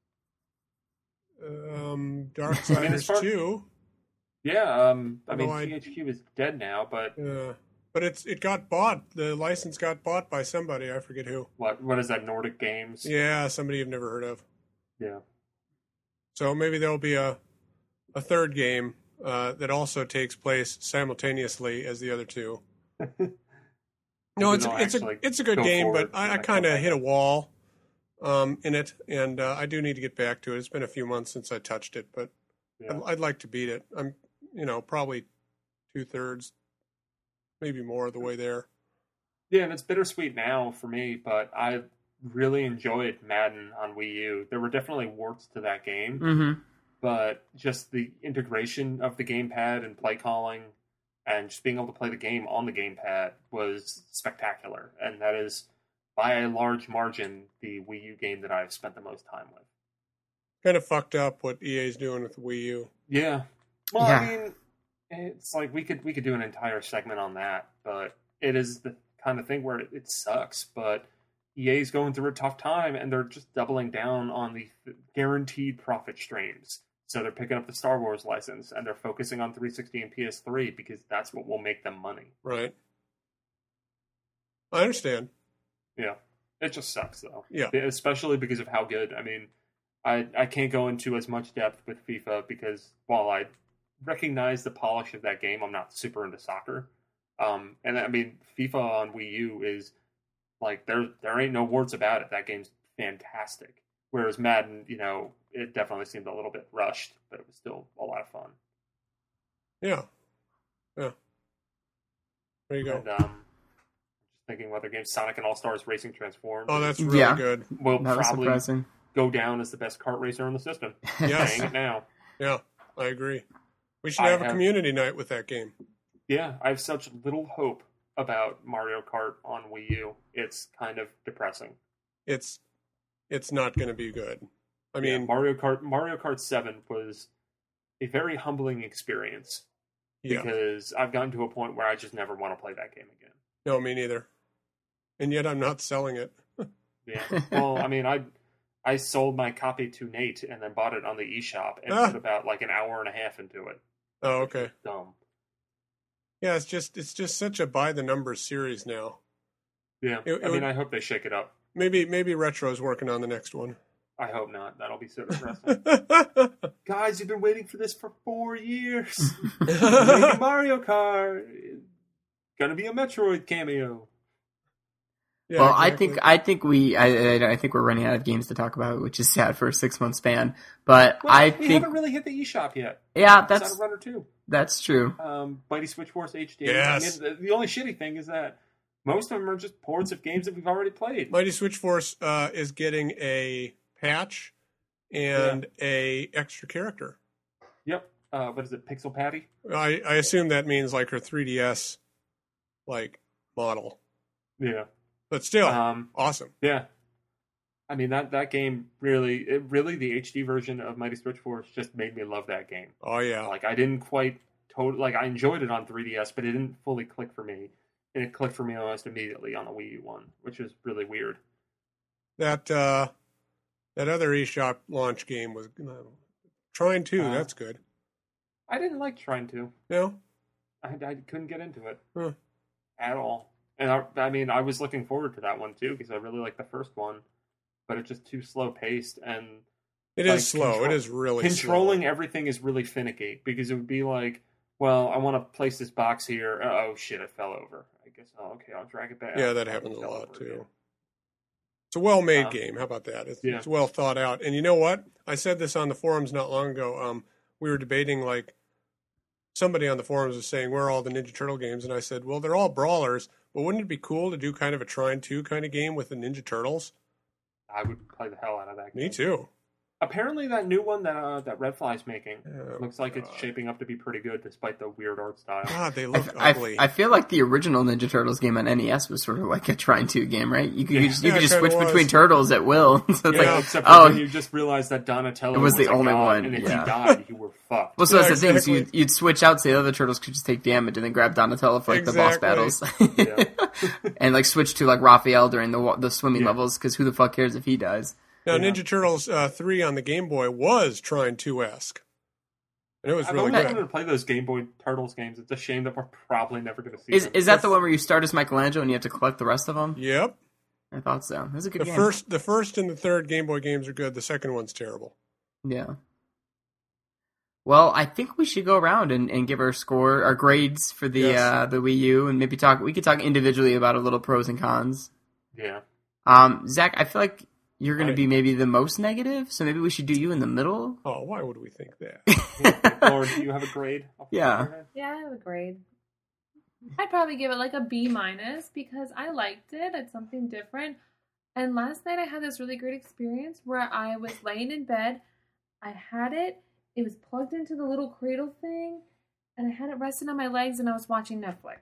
Darksiders 2. Yeah, I mean, THQ is dead now, but it got bought. The license got bought by somebody. I forget who. What is that? Nordic Games? Yeah, somebody you've never heard of. Yeah. So maybe there'll be a third game that also takes place simultaneously as the other two. No, it's a good game, but I kind of hit a wall in it, and I do need to get back to it. It's been a few months since I touched it, but yeah. I'd like to beat it. I'm, probably 2/3, maybe more of the way there. Yeah, and it's bittersweet now for me, but I really enjoyed Madden on Wii U. There were definitely warts to that game, but just the integration of the gamepad and play calling and just being able to play the game on the gamepad was spectacular, and that is by a large margin the Wii U game that I've spent the most time with. Kind of fucked up what EA's doing with the Wii U. Yeah. Well, yeah. I mean, it's like we could do an entire segment on that, but it is the kind of thing where it sucks, but EA's going through a tough time, and they're just doubling down on the guaranteed profit streams. So they're picking up the Star Wars license, and they're focusing on 360 and PS3 because that's what will make them money. Right. I understand. Yeah. It just sucks, though. Yeah. Especially because of how good. I mean, I can't go into as much depth with FIFA because while I recognize the polish of that game, I'm not super into soccer. And I mean, FIFA on Wii U is like, there ain't no words about it. That game's fantastic. Whereas Madden, it definitely seemed a little bit rushed, but it was still a lot of fun. Yeah. Yeah. There you go. And, just thinking what other games, Sonic and All-Stars Racing Transformed. Oh, that's really good. Will probably go down as the best kart racer in the system. Yes. Saying it now. Yeah, I agree. We should have a community night with that game. Yeah, I have such little hope about Mario Kart on Wii U. It's kind of depressing. It's it's not going to be good. I mean, Mario Kart 7 was a very humbling experience because I've gotten to a point where I just never want to play that game again. No, me neither. And yet I'm not selling it. Yeah. Well, I mean, I sold my copy to Nate and then bought it on the eShop and put about like an hour and a half into it. Oh, okay. Dumb. Yeah, it's just such a by the numbers series now. Yeah. I hope they shake it up. Maybe Retro's working on the next one. I hope not. That'll be so depressing. Guys, you've been waiting for this for 4 years. Mario Kart. Gonna be a Metroid cameo. Yeah, well, exactly. I think we're running out of games to talk about, which is sad for a 6-month span. But we haven't really hit the eShop yet. Yeah, that's Runner 2. That's true. Mighty Switch Force HD. Yes. I mean, the only shitty thing is that most of them are just ports of games that we've already played. Mighty Switch Force is getting a patch and a extra character. Yep. What is it? Pixel Patty? I assume that means like her 3DS model. Yeah. But still, awesome. Yeah. I mean, that game really, the HD version of Mighty Switch Force just made me love that game. Oh, yeah. Like, I didn't quite I enjoyed it on 3DS, but it didn't fully click for me. And it clicked for me almost immediately on the Wii U one, which was really weird. That other eShop launch game was Trine 2. That's good. I didn't like Trine 2. No? I couldn't get into it at all. And I was looking forward to that one too because I really liked the first one, but it's just too slow paced and it is slow. It is really controlling slow. Everything is really finicky because it would be like, well, I want to place this box here. Oh shit, it fell over. I guess okay, I'll drag it back. Yeah, that happens a lot too. Again. It's a well-made game. How about that? It's well thought out. And you know what? I said this on the forums not long ago. We were debating somebody on the forums was saying where are all the Ninja Turtle games, and I said, well, they're all brawlers. But wouldn't it be cool to do kind of a Trine 2 kind of game with the Ninja Turtles? I would play the hell out of that game. Me too. Apparently that new one that Red Fly's making looks like it's shaping up to be pretty good despite the weird art style. God, they look ugly. I feel like the original Ninja Turtles game on NES was sort of like a Trine 2 game, right? You could just switch between turtles at will. So except for when you just realized that Donatello was the only one. And if you died, you were fucked. Well, so that's the thing. So you'd switch out so the other turtles could just take damage and then grab Donatello for the boss battles. And switch to Raphael during the swimming levels because who the fuck cares if he dies? Now, Ninja Turtles 3 on the Game Boy was Trine 2-esque. And it was really good. I've wanted to play those Game Boy Turtles games. It's a shame that we're probably never going to see them. Is that the one where you start as Michelangelo and you have to collect the rest of them? Yep. I thought so. It was a good game. The first and the third Game Boy games are good. The second one's terrible. Yeah. Well, I think we should go around and give our grades for the Wii U, and maybe we could talk individually about a little pros and cons. Yeah. Zach, I feel like you're going to be maybe the most negative, so maybe we should do you in the middle. Oh, why would we think that? Or do you have a grade? Yeah. Yeah, I have a grade. I'd probably give it a B- because I liked it. It's something different. And last night I had this really great experience where I was laying in bed. I had it. It was plugged into the little cradle thing, and I had it resting on my legs, and I was watching Netflix.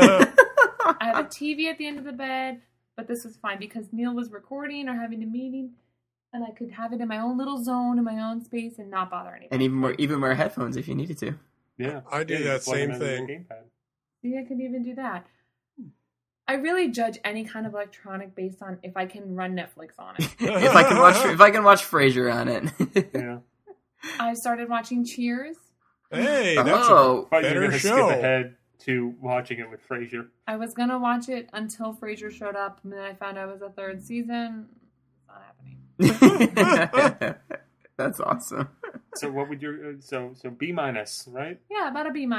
I had a TV at the end of the bed. But this was fine because Neil was recording or having a meeting, and I could have it in my own little zone, in my own space, and not bother anyone. And even wear headphones if you needed to. Yeah, I do that same thing. See, I could even do that. I really judge any kind of electronic based on if I can run Netflix on it. if I can watch Frasier on it. Yeah. I started watching Cheers. Hey, that's a better show. Skip ahead to watching it with Frasier. I was going to watch it until Frasier showed up, and then I found out it was a third season. It's not happening. That's awesome. So what would your so B-, right? Yeah, about a B-.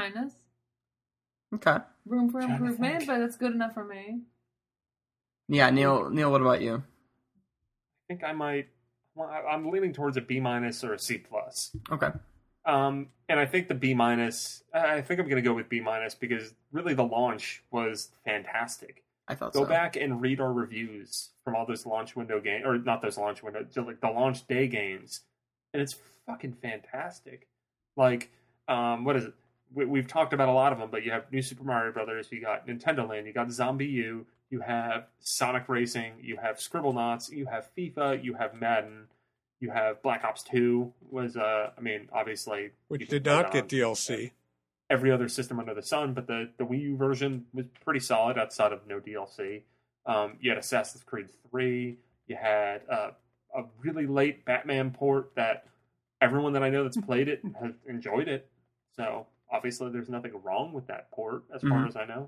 Okay. Room for improvement, but it's good enough for me. Yeah, Neil, what about you? I think I'm leaning towards a B- or a C+. Okay. And I think the B-, I think I'm going to go with B- because really the launch was fantastic. I thought Go back and read our reviews from all those launch window games, or not those launch window, just the launch day games, and it's fucking fantastic. What is it? We've talked about a lot of them, but you have New Super Mario Brothers, you got Nintendo Land, you got Zombie U, you have Sonic Racing, you have Scribblenauts, you have FIFA, you have Madden, you have Black Ops 2 was, obviously... Which did not get DLC. Every other system under the sun, but the Wii U version was pretty solid outside of no DLC. You had Assassin's Creed 3, you had a really late Batman port that everyone that I know that's played it has enjoyed it. So, obviously, there's nothing wrong with that port, as far as I know.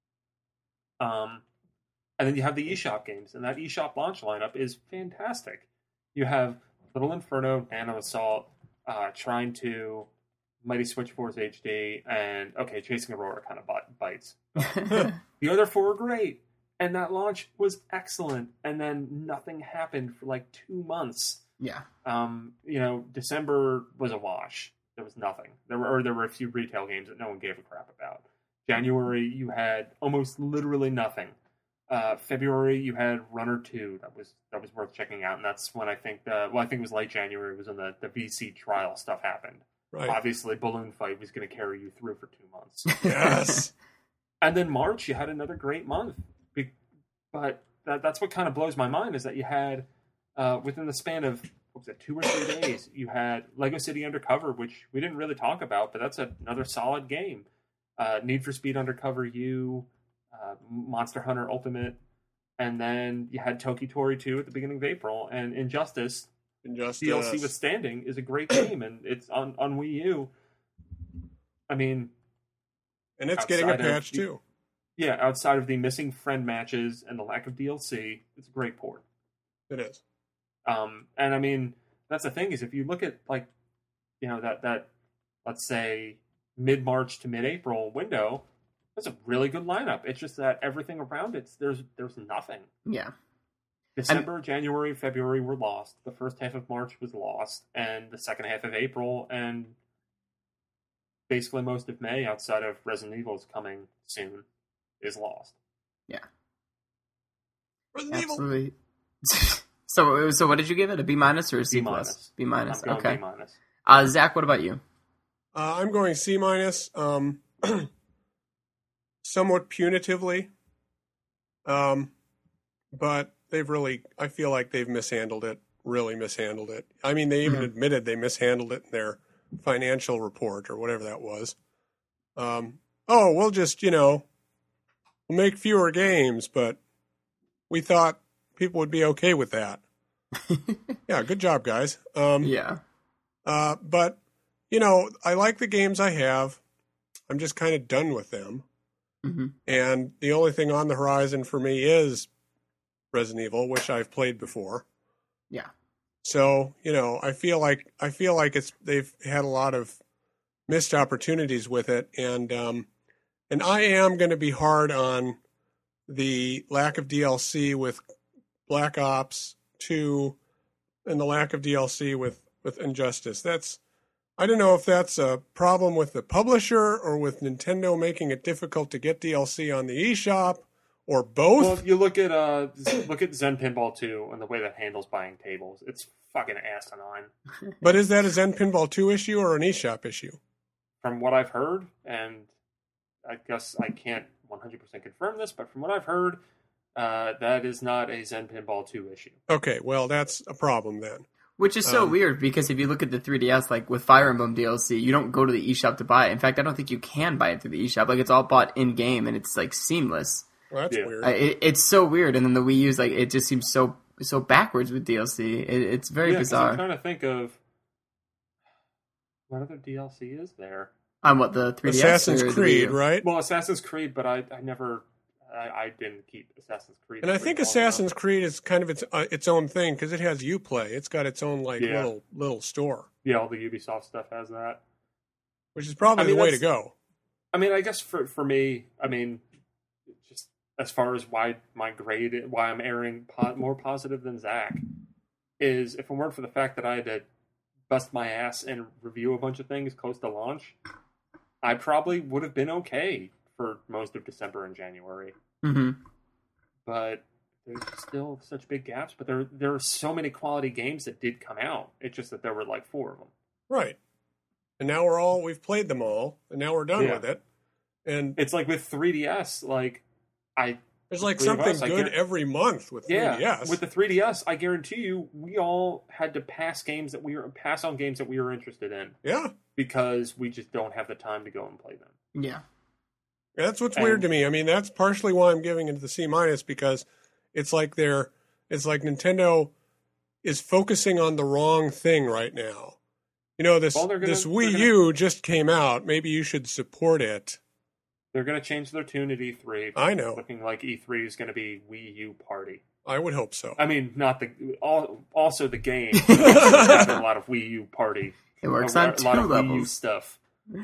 And then you have the eShop games, and that eShop launch lineup is fantastic. You have Little Inferno, Nano Assault, trying to Mighty Switch Force HD, and Chasing Aurora kind of bites. The other four are great, and that launch was excellent. And then nothing happened for like 2 months. Yeah. December was a wash. There was nothing. There were a few retail games that no one gave a crap about. January, you had almost literally nothing. February, you had Runner 2. That was worth checking out, and that's when I think it was late January was when the VC trial stuff happened. Right. Obviously, Balloon Fight was going to carry you through for 2 months. Yes. And then March, you had another great month. But that's what kind of blows my mind is that you had, within the span of, 2 or 3 days, you had Lego City Undercover, which we didn't really talk about, but that's another solid game. Need for Speed Undercover U, Monster Hunter Ultimate, and then you had Toki Tori 2 at the beginning of April, and Injustice DLC Withstanding is a great game, and it's on Wii U. I mean... And it's getting a patch, too. Yeah, outside of the missing friend matches and the lack of DLC, it's a great port. It is. And I mean, that's the thing is if you look at that let's say mid-March to mid-April window, that's a really good lineup. It's just that everything around it, there's nothing. Yeah. December, January, February were lost. The first half of March was lost, and the second half of April, and basically most of May, outside of Resident Evil's coming soon, is lost. Yeah. Resident Absolutely. So what did you give it? A B- or a C+? B-. B-. Okay. B-. Zach, what about you? I'm going C-, somewhat punitively. But I feel like they've mishandled it, really mishandled it. I mean, they even admitted they mishandled it in their financial report or whatever that was. We'll just, we'll make fewer games, but we thought people would be okay with that. Yeah, good job, guys. Yeah. But, I like the games I have. I'm just kind of done with them. Mm-hmm. And the only thing on the horizon for me is Resident Evil, which I've played before. Yeah. So, I feel like they've had a lot of missed opportunities with it, and I am going to be hard on the lack of DLC with Black Ops 2 and the lack of DLC with Injustice. I don't know if that's a problem with the publisher or with Nintendo making it difficult to get DLC on the eShop, or both. Well, if you look at Zen Pinball 2 and the way that handles buying tables, it's fucking asinine. But is that a Zen Pinball 2 issue or an eShop issue? From what I've heard, and I guess I can't 100% confirm this, but from what I've heard, that is not a Zen Pinball 2 issue. Okay, well, that's a problem then. Which is so weird, because if you look at the 3DS, like with Fire Emblem DLC, you don't go to the eShop to buy it. In fact, I don't think you can buy it through the eShop. Like, it's all bought in-game, and it's, like, seamless. Well, that's weird. It's so weird, and then the Wii U's, like, it just seems so backwards with DLC. It's very bizarre. I'm trying to think of what other DLC is there. On what, the 3DS? Assassin's Creed, right? Well, Assassin's Creed, but I didn't keep Assassin's Creed. And I think Assassin's Creed is kind of its own thing, because it has Uplay. It's got its own little store. Yeah, all the Ubisoft stuff has that. Which is probably the way to go. I mean, I guess for me, just as far as why I'm airing more positive than Zach, is if it weren't for the fact that I had to bust my ass and review a bunch of things close to launch, I probably would have been okay for most of December and January. Mm-hmm. But there's still such big gaps. But there are so many quality games that did come out. It's just that there were like 4 of them. Right. And now we've played them all, and now we're done with it. And it's like with 3DS, like I There's like Three of something us, I good get- every month with 3DS. Yeah, with the 3DS, I guarantee you, we all had to pass on games that we were interested in Yeah. because we just don't have the time to go and play them. Yeah. That's what's weird to me. I mean, that's partially why I'm giving it the C- because it's like Nintendo is focusing on the wrong thing right now. You know, this Wii U just came out. Maybe you should support it. They're going to change their tune at E3. I know. It's looking like E3 is going to be Wii U party. I would hope so. I mean, not also the game. There's been a lot of Wii U party. It works on two a lot of levels. Wii U stuff.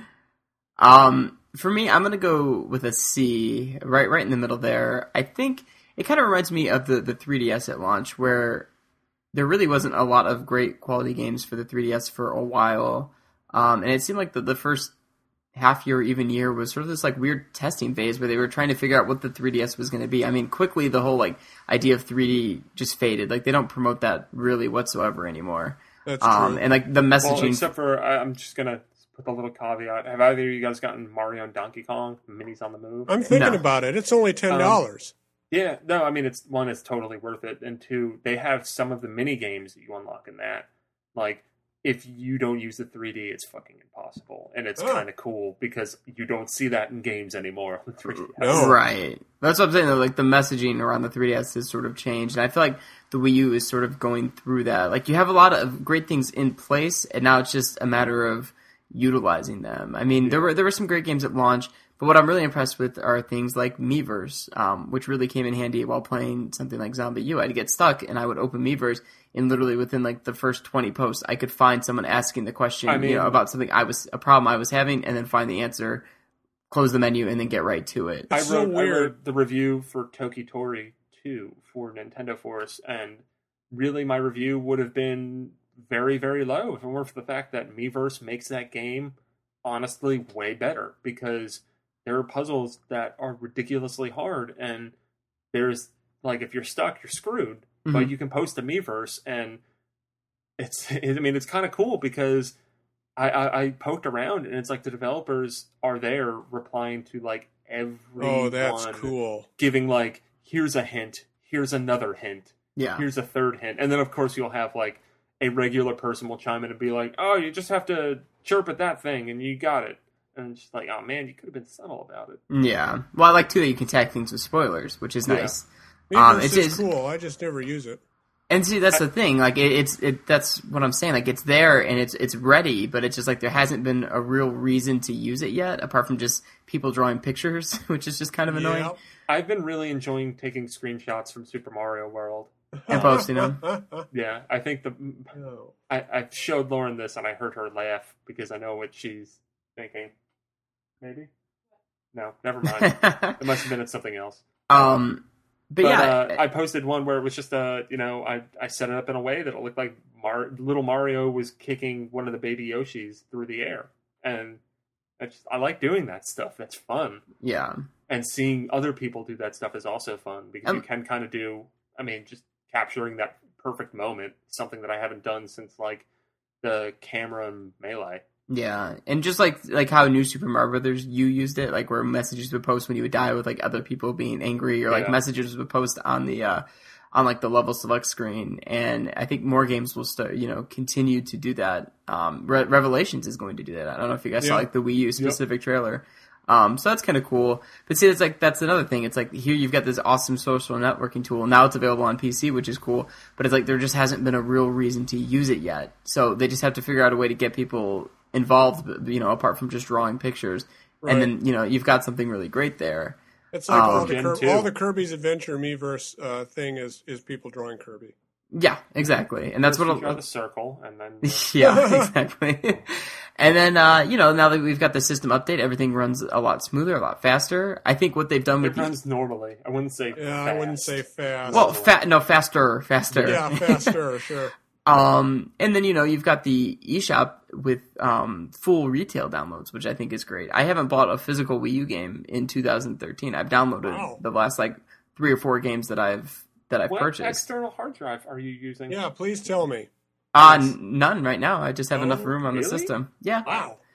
For me, I'm gonna go with a C, right in the middle there. I think it kind of reminds me of the 3DS at launch, where there really wasn't a lot of great quality games for the 3DS for a while, and it seemed like the first half year, even year, was sort of this like weird testing phase where they were trying to figure out what the 3DS was going to be. I mean, quickly the whole like idea of 3D just faded. Like they don't promote that really whatsoever anymore. That's true. And like the messaging, Well, except for I'm just gonna put the little caveat. Have either of you guys gotten Mario and Donkey Kong Minis on the Move? I'm thinking No. about it. It's only $10. Yeah, no, I mean, it's totally worth it, and two, they have some of the mini games that you unlock in that. Like, if you don't use the 3D, it's fucking impossible, and it's kind of cool because you don't see that in games anymore on the 3DS. No. right? That's what I'm saying. Though, like the messaging around the 3DS has sort of changed, and I feel like the Wii U is sort of going through that. Like you have a lot of great things in place, and now it's just a matter of utilizing them. I mean, there were some great games at launch. But what I'm really impressed with are things like Miiverse, which really came in handy while playing something like Zombie U. I'd get stuck, and I would open Miiverse, and literally within like the first 20 posts, I could find someone asking the question, about something a problem I was having, and then find the answer, close the menu, and then get right to it. I so weird. wrote the review for Tokitori 2 for Nintendo Force, and really my review would have been very, very low if it weren't for the fact that Miiverse makes that game honestly way better, because there are puzzles that are ridiculously hard, and there's, like, if you're stuck, you're screwed. Mm-hmm. But you can post a Miiverse, and it's kind of cool, because I poked around, and it's like the developers are there replying to, like, everyone. Oh, that's cool. Giving, like, here's a hint, here's another hint, yeah, here's a third hint. And then, of course, you'll have, like, a regular person will chime in and be like, oh, you just have to chirp at that thing, and you got it. And it's just like, oh man, you could have been subtle about it. Yeah. Well, I like too that you can tag things with spoilers, which is nice. It's cool. I just never use it. And see, that's the thing. Like, that's what I'm saying. Like, it's there and it's ready, but it's just like there hasn't been a real reason to use it yet, apart from just people drawing pictures, which is just kind of annoying. Yep. I've been really enjoying taking screenshots from Super Mario World and posting them. Yeah, I think I showed Lauren this, and I heard her laugh because I know what she's thinking. Maybe? No, never mind. It must have been at something else. But yeah, I posted one where it was just I set it up in a way that it looked like little Mario was kicking one of the baby Yoshis through the air, and I like doing that stuff. That's fun. Yeah, and seeing other people do that stuff is also fun, because you can kind of do. I mean, just capturing that perfect moment, something that I haven't done since like the camera and Melee. Yeah, and just like how New Super Mario Brothers, you used it, like where messages would post when you would die with like other people being angry, or like messages would post on the on like the level select screen. And I think more games will start, continue to do that. Revelations is going to do that. I don't know if you guys saw like the Wii U specific trailer. So that's kind of cool. But see, that's another thing. It's like here you've got this awesome social networking tool. Now it's available on PC, which is cool. But it's like there just hasn't been a real reason to use it yet. So they just have to figure out a way to get people involved, apart from just drawing pictures. Right. And then, you've got something really great there. It's like all the Kirby's Adventure Miiverse thing is people drawing Kirby. Yeah, exactly. And that's what draw the circle, and then yeah, exactly. And then now that we've got the system update, everything runs a lot smoother, a lot faster. I think what they've done with it runs normally. I wouldn't say fast. I wouldn't say fast. Well, faster. Yeah, faster, sure. And then, you've got the eShop with full retail downloads, which I think is great. I haven't bought a physical Wii U game in 2013. I've downloaded the last 3 or 4 games that I've purchased. What external hard drive are you using? Yeah, please tell me. None right now. I just have enough room on the system. Yeah. Wow.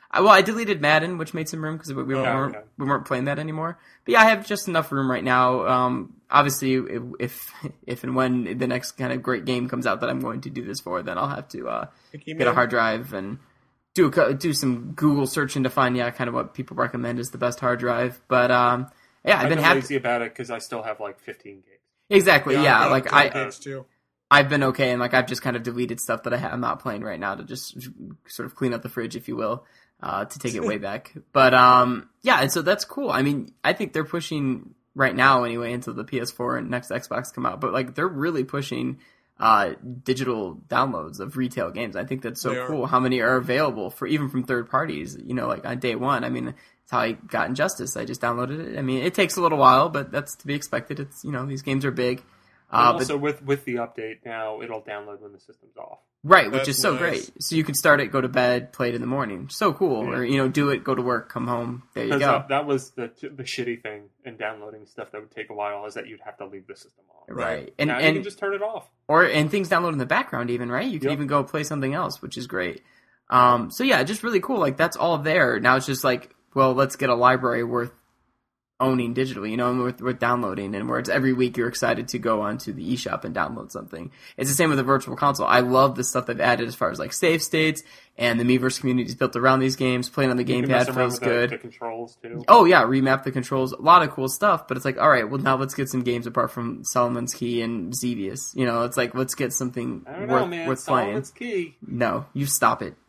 I deleted Madden, which made some room because we weren't playing that anymore. But yeah, I have just enough room right now. Obviously, if and when the next kind of great game comes out that I'm going to do this for, then I'll have to get a hard drive and do some Google searching to find kind of what people recommend is the best hard drive. But I've been lazy about it because I still have like 15 gigs. Exactly. Yeah, like gigs too. I've been okay, and like I've just kind of deleted stuff that I'm not playing right now to just sort of clean up the fridge, if you will, to take it way back. But and so that's cool. I mean, I think they're pushing right now anyway until the PS4 and next Xbox come out. But like they're really pushing digital downloads of retail games. I think that's so cool. How many are available for even from third parties? You know, like on day one. I mean, that's how I got Injustice. I just downloaded it. I mean, it takes a little while, but that's to be expected. It's these games are big. Also, with the update now, it'll download when the system's off. Right, which is so great. So you can start it, go to bed, play it in the morning. So cool. Yeah. Or, do it, go to work, come home. There you go. That was the shitty thing in downloading stuff that would take a while is that you'd have to leave the system on. Right. And now you can just turn it off. And things download in the background even, right? You can even go play something else, which is great. So yeah, just really cool. Like, that's all there. Now it's just like, well, let's get a library worth owning digitally, and with downloading, and where it's every week you're excited to go onto the eShop and download something. It's the same with the Virtual Console. I love the stuff they've added as far as like save states, and the Miiverse community is built around these games. Playing on the gamepad feels good. The controls too. Oh yeah, remap the controls. A lot of cool stuff, but it's like, all right, well now let's get some games apart from Solomon's Key and Xevious. It's like, let's get something worth playing. Solomon's Key. No, you stop it.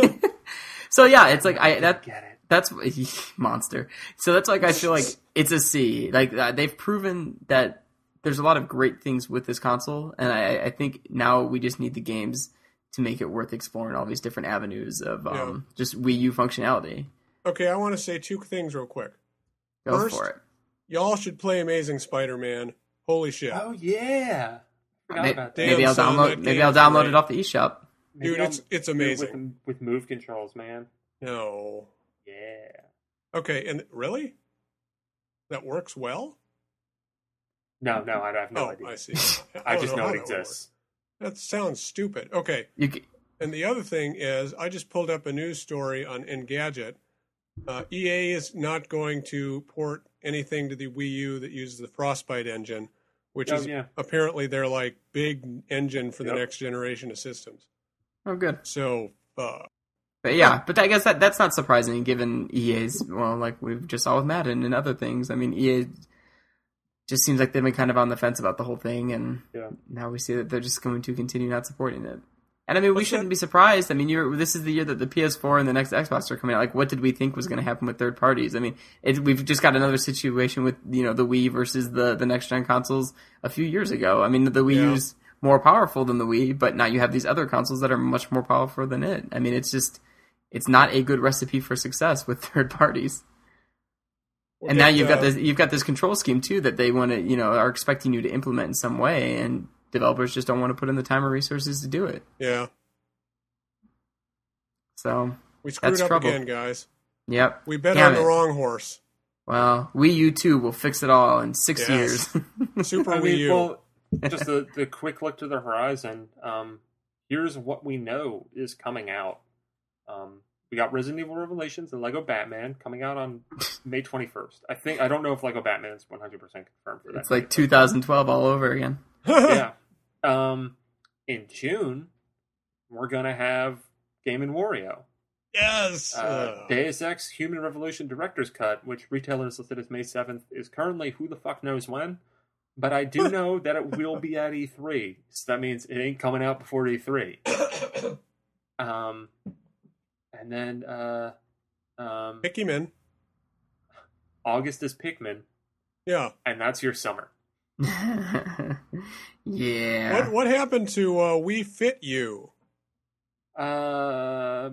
So yeah, it's like get it. That's monster. So that's like I feel like it's a C. Like they've proven that there's a lot of great things with this console, and I think now we just need the games to make it worth exploring all these different avenues of just Wii U functionality. Okay, I want to say two things real quick. Go for it. Y'all should play Amazing Spider-Man. Holy shit! Oh yeah. Maybe I'll download it off the eShop. Dude, it's amazing with move controls, man. No. Yeah. Okay, and really? That works well? No, I have no idea. I see. I just know it exists. That sounds stupid. Okay. And the other thing is, I just pulled up a news story on Engadget. EA is not going to port anything to the Wii U that uses the Frostbite engine, which is apparently their like big engine for the next generation of systems. Oh, good. So, but yeah, but I guess that's not surprising given EA's, well, like we've just saw with Madden and other things. I mean, EA just seems like they've been kind of on the fence about the whole thing, and now we see that they're just going to continue not supporting it. And I mean, we shouldn't be surprised. I mean, this is the year that the PS4 and the next Xbox are coming out. Like, what did we think was going to happen with third parties? I mean, we've just got another situation with, the Wii versus the next-gen consoles a few years ago. I mean, the Wii U's more powerful than the Wii, but now you have these other consoles that are much more powerful than it. I mean, it's not a good recipe for success with third parties. And now you've got this control scheme too that they want to, are expecting you to implement in some way, and developers just don't want to put in the time or resources to do it. Yeah. So we screwed up again, guys. Yep. We bet on the wrong horse. Well, Wii U 2 will fix it all in 6 years. Super Wii U. Well, just the quick look to the horizon. Here's what we know is coming out. We got Resident Evil Revelations and Lego Batman coming out on May 21st. I don't know if Lego Batman is 100% confirmed for that. It's like 2012 all over again. Yeah. In June, we're going to have Game & Wario. Yes! Deus Ex Human Revolution Director's Cut, which retailers listed as May 7th, is currently who the fuck knows when. But I do know that it will be at E3. So that means it ain't coming out before E3. And then Pikmin. August is Pikmin. Yeah. And that's your summer. Yeah. What happened to Wii Fit U? Because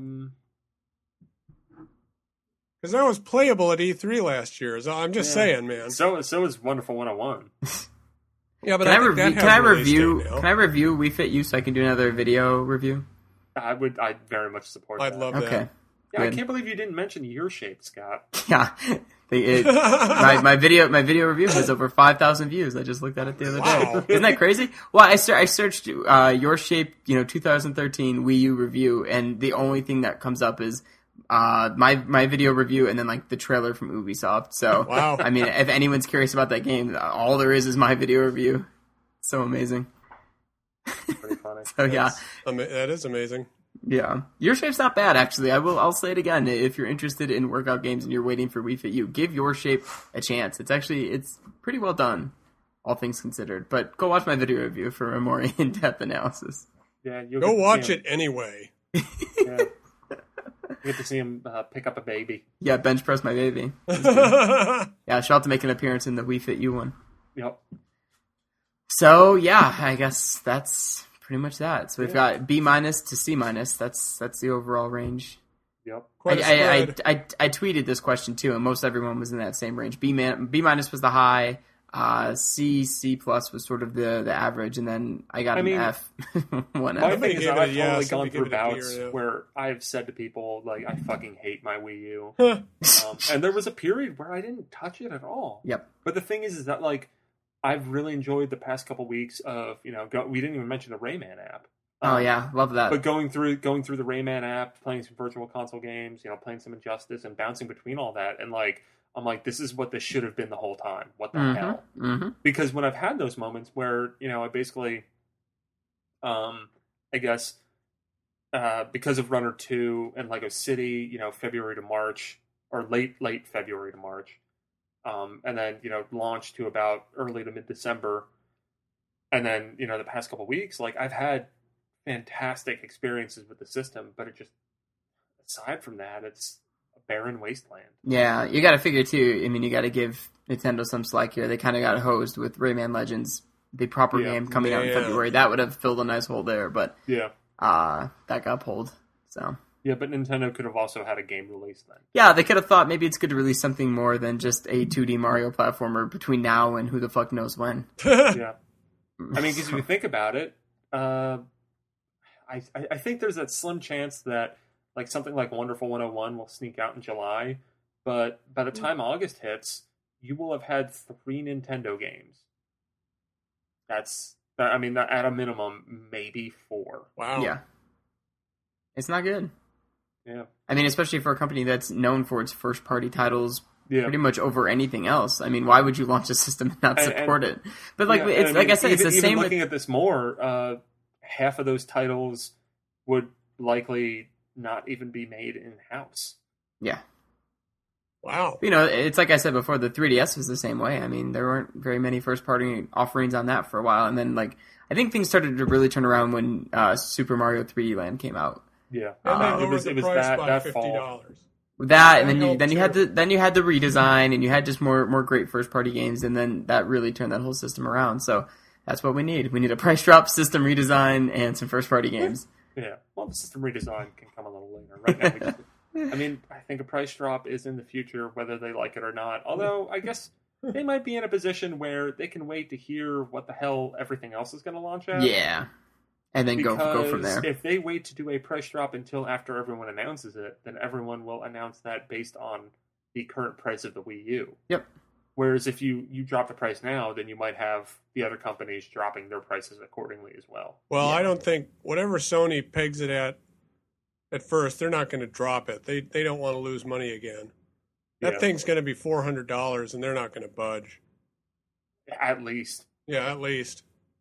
that was playable at E3 last year. So I'm just saying, man. So is Wonderful 101. Yeah, but can I review Wii Fit U so I can do another video review? I'd very much support that. I'd love that. Okay. Yeah, I can't believe you didn't mention Your Shape, Scott. Yeah. My video review has over 5,000 views. I just looked at it the other day. Isn't that crazy? Well, I searched Your Shape, 2013 Wii U review, and the only thing that comes up is my video review, and then like the trailer from Ubisoft. So Wow. I mean, if anyone's curious about that game, all there is my video review. So amazing. Pretty funny. So yeah, That is amazing. yeah, your shape's not bad actually. I'll say it again. If you're interested in workout games and you're waiting for Wii Fit U, give your shape a chance. It's pretty well done, all things considered. But go watch my video review for a more in-depth analysis. Yeah, you'll Go get to watch see it anyway. Yeah. You get to see him pick up a baby. Yeah, bench press my baby. Wow. Yeah, she'll have to make an appearance in the Wii Fit U one. Yep. So yeah, I guess that's pretty much that. So we've got B- to C-. That's the overall range. Yep. Quite a spread. I tweeted this question too, and most everyone was in that same range. B- was the high. C+ was sort of the average, and then I got an F. One My F. thing is, give it I've a yes, totally gone I'd through give it a B or bouts an F. where I've said to people, like, I fucking hate my Wii U. And there was a period where I didn't touch it at all. Yep. But the thing is that, like, I've really enjoyed the past couple weeks of, we didn't even mention the Rayman app. Oh yeah, love that. But going through the Rayman app, playing some virtual console games, playing some Injustice, and bouncing between all that, and like, I'm like, this is what this should have been the whole time. What the hell? Mm-hmm. Because when I've had those moments where, I basically, I guess, because of Runner 2 and Lego City, February to March, or late February to March, and then, launched to about early to mid-December, and then, the past couple weeks, like, I've had fantastic experiences with the system, but it just, aside from that, it's a barren wasteland. Yeah, you got to figure too. I mean, you got to give Nintendo some slack here. They kind of got hosed with Rayman Legends, the proper game coming out in February. That would have filled a nice hole there, but that got pulled. So yeah, but Nintendo could have also had a game release then. Yeah, they could have thought maybe it's good to release something more than just a 2D Mario platformer between now and who the fuck knows when. Yeah, I mean, because if you think about it, I think there's that slim chance that like something like Wonderful 101 will sneak out in July, but by the time August hits, you will have had 3 Nintendo games. At a minimum, maybe 4. Wow. Yeah. It's not good. Yeah. I mean, especially for a company that's known for its first-party titles pretty much over anything else. I mean, why would you launch a system and not support it? But like, it's like I said, it's the same. Even looking at this more, half of those titles would likely not even be made in-house. Yeah. Wow. It's like I said before, the 3DS was the same way. I mean, there weren't very many first-party offerings on that for a while. And then, like, I think things started to really turn around when Super Mario 3D Land came out. Yeah. And they lowered the price by that $50. fall. That, and then you had the redesign, and you had just more great first-party games, and then that really turned that whole system around. So that's what we need. We need a price drop, system redesign, and some first-party games. Yeah. Well, the system redesign can come a little later. Right now, I think a price drop is in the future, whether they like it or not. Although, I guess they might be in a position where they can wait to hear what the hell everything else is going to launch at. Yeah. And then go from there. If they wait to do a price drop until after everyone announces it, then everyone will announce that based on the current price of the Wii U. Yep. Whereas if you drop the price now, then you might have the other companies dropping their prices accordingly as well. Well, I don't think whatever Sony pegs it at first, they're not going to drop it. They don't want to lose money again. That thing's going to be $400, and they're not going to budge. At least. Yeah, at least.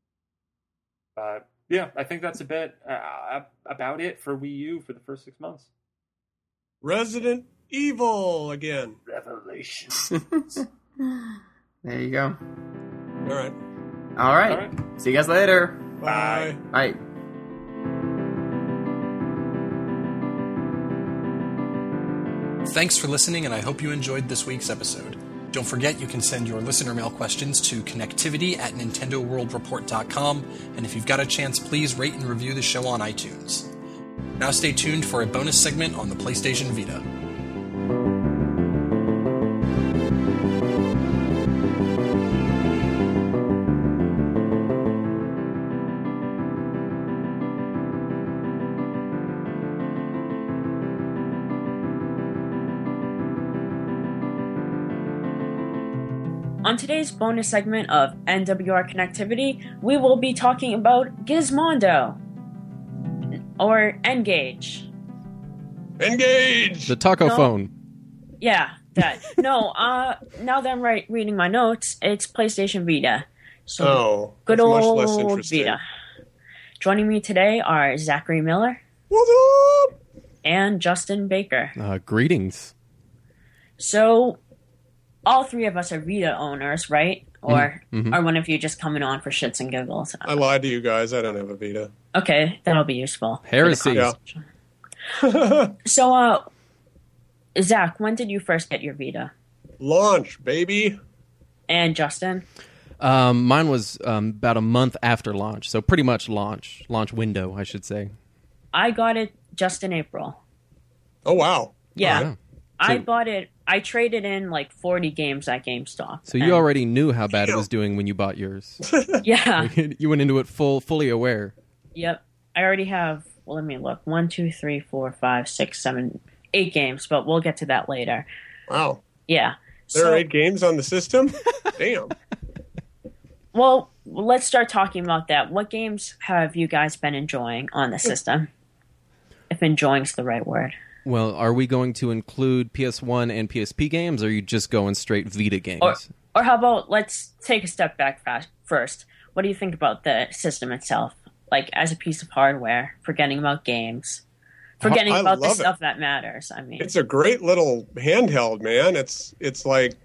Yeah, I think that's a bit about it for Wii U for the first 6 months. Resident Evil again. Revelations. There you go. All right. See you guys later. Bye. Bye. Thanks for listening, and I hope you enjoyed this week's episode. Don't forget you can send your listener mail questions to connectivity@nintendoworldreport.com, and if you've got a chance, please rate and review the show on iTunes. Now stay tuned for a bonus segment on the PlayStation Vita. On today's bonus segment of NWR Connectivity, we will be talking about Gizmondo, or N-Gage. Engage! The taco No. phone. Yeah, that. No, now that I'm reading my notes, it's PlayStation Vita. So Oh, good that's much old less interesting. Vita. Joining me today are Zachary Miller What's up? and Justin Baker. Greetings. So, all three of us are Vita owners, right? Or Mhm. are one of you just coming on for shits and giggles? I lied to you guys. I don't have a Vita. Okay, that'll be useful. for the Heresy. Yeah. conversation. So, Zach, when did you first get your Vita? Launch, baby. And Justin? Mine was about a month after launch, so pretty much launch window, I should say. I got it just in April. Oh, wow. Yeah. Yeah. I So- bought it. I traded in like 40 games at GameStop. So you already knew how bad it was doing when you bought yours. Yeah. You went into it fully aware. Yep. I already have, well, let me look. 1, 2, 3, 4, 5, 6, 7, 8 games, but we'll get to that later. Wow. Yeah. There are 8 games on the system? Damn. Well, let's start talking about that. What games have you guys been enjoying on the system? If enjoying's the right word. Well, are we going to include PS1 and PSP games, or are you just going straight Vita games? Or how about, let's take a step back first. What do you think about the system itself? Like, as a piece of hardware, forgetting about games, forgetting I about the love it. stuff that matters. I mean, It's a great little handheld, man. It's like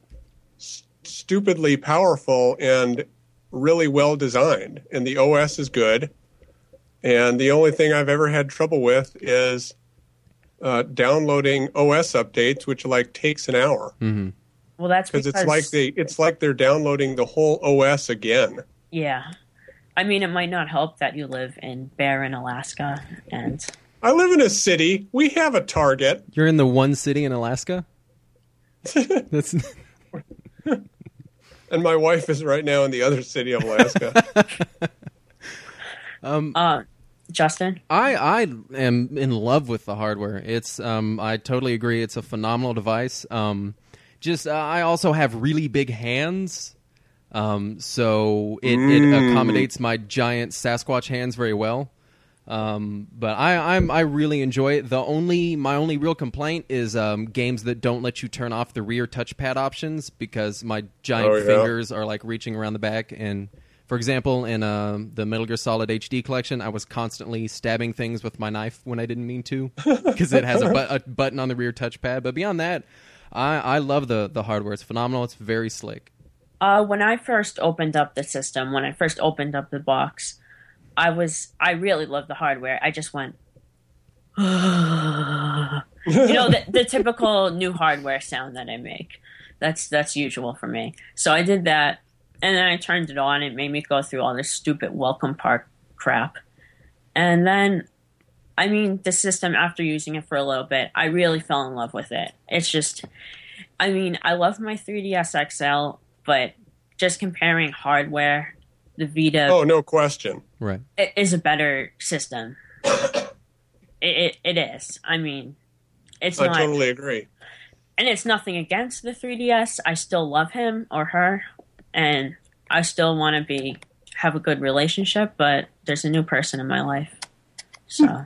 stupidly powerful and really well designed. And the OS is good. And the only thing I've ever had trouble with is downloading OS updates, which like takes an hour. Mm-hmm. well, that's because It's like they're downloading the whole OS again. Yeah. I mean, it might not help that you live in Barron, Alaska, and I live in a city. We have a Target. You're in the one city in Alaska? That's And my wife is right now in the other city of Alaska. Justin? I am in love with the hardware. It's I totally agree. It's a phenomenal device. I also have really big hands, so it accommodates my giant Sasquatch hands very well. But I really enjoy it. My only real complaint is games that don't let you turn off the rear touchpad options because my giant fingers are like reaching around the back. And for example, in the Metal Gear Solid HD collection, I was constantly stabbing things with my knife when I didn't mean to because it has a button on the rear touchpad. But beyond that, I love the hardware. It's phenomenal. It's very slick. When I first opened up the system, when I first opened up the box, I really loved the hardware. I just went, the typical new hardware sound that I make. That's usual for me. So I did that, and then I turned it on. It made me go through all this stupid welcome park crap. And then, I mean, the system, after using it for a little bit, I really fell in love with it. It's just, I mean, I love my 3DS XL, but just comparing hardware, the Vita... Oh, no question. Right. It is a better system. It is. I mean, it's I not... totally agree. And it's nothing against the 3DS. I still love him or her, and I still want to have a good relationship, but there's a new person in my life. So...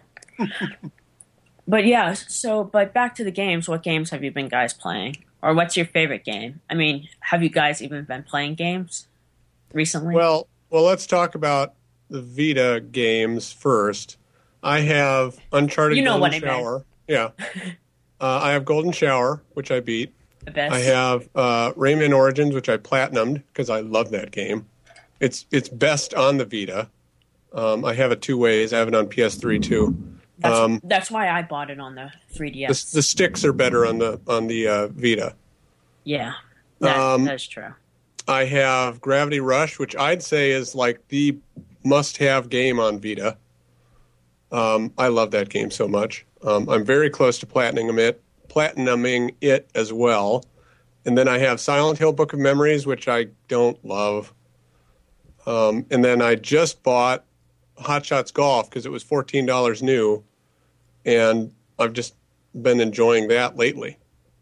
But yeah, but back to the games. What games have you been guys playing? Or what's your favorite game? I mean, have you guys even been playing games recently? Well, let's talk about the Vita games first. I have Uncharted Golden Shower. Yeah. I have Golden Shower, which I beat. Abyss. I have Rayman Origins, which I platinumed because I love that game. It's best on the Vita. I have it 2 ways. I have it on PS3 too. That's why I bought it on the 3DS. The sticks are better on the Vita. Yeah, that's true. I have Gravity Rush, which I'd say is like the must-have game on Vita. I love that game so much. I'm very close to platinuming it as well. And then I have Silent Hill Book of Memories, which I don't love. And then I just bought Hot Shots Golf because it was $14 new, and I've just been enjoying that lately.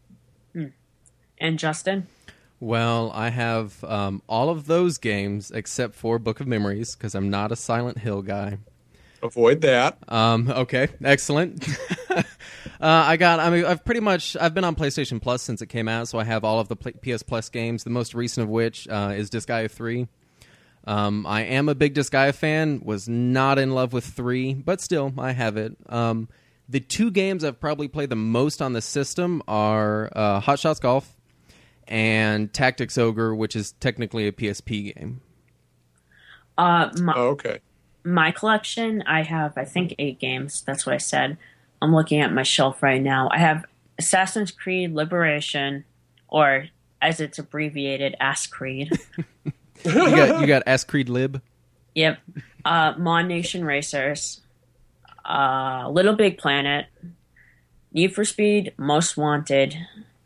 And Justin? Well, I have all of those games except for Book of Memories because I'm not a Silent Hill guy. Avoid that. Okay, excellent. I've been on PlayStation Plus since it came out, so I have all of the PS Plus games. The most recent of which is Disgaea 3. I am a big Disgaea fan. Was not in love with 3, but still, I have it. The 2 games I've probably played the most on the system are Hot Shots Golf and Tactics Ogre, which is technically a PSP game. Okay. My collection, I have, I think, 8 games. That's what I said. I'm looking at my shelf right now. I have Assassin's Creed Liberation, or as it's abbreviated, Ass Creed. You got Ass Creed Lib? Yep. Mon Nation Racers, Little Big Planet, Need for Speed, Most Wanted,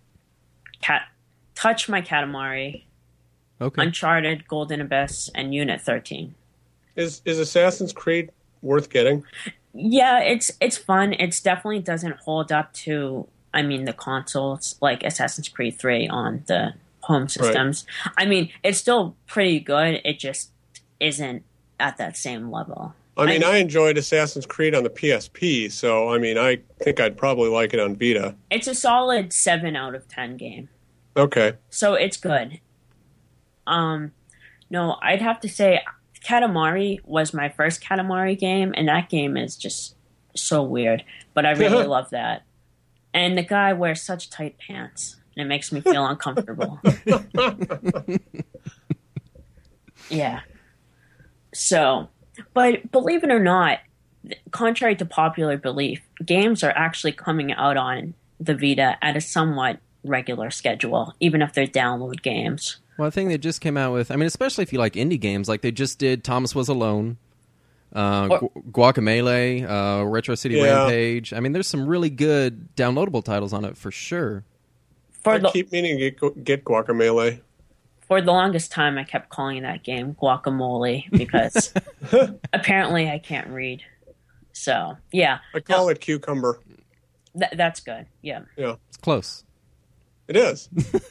Touch My Katamari, Okay. Uncharted, Golden Abyss, and Unit 13. Is Assassin's Creed worth getting? Yeah, it's fun. It definitely doesn't hold up to, the consoles, like Assassin's Creed 3 on the home systems. Right. It's still pretty good. It just isn't at that same level. I enjoyed Assassin's Creed on the PSP, so, I think I'd probably like it on Vita. It's a solid 7 out of 10 game. Okay. So it's good. No, I'd have to say Katamari was my first Katamari game, and that game is just so weird. But I really love that. And the guy wears such tight pants, and it makes me feel uncomfortable. Yeah. So, but believe it or not, contrary to popular belief, games are actually coming out on the Vita at a somewhat regular schedule, even if they're download games. Well, I think they just came out with, especially if you like indie games, like they just did Thomas Was Alone, Guacamelee, Retro City Rampage. There's some really good downloadable titles on it for sure. I keep meaning to get Guacamelee. For the longest time, I kept calling that game Guacamole because apparently I can't read. So, yeah. I call it Cucumber. That's good, yeah. Yeah. It's close. It is.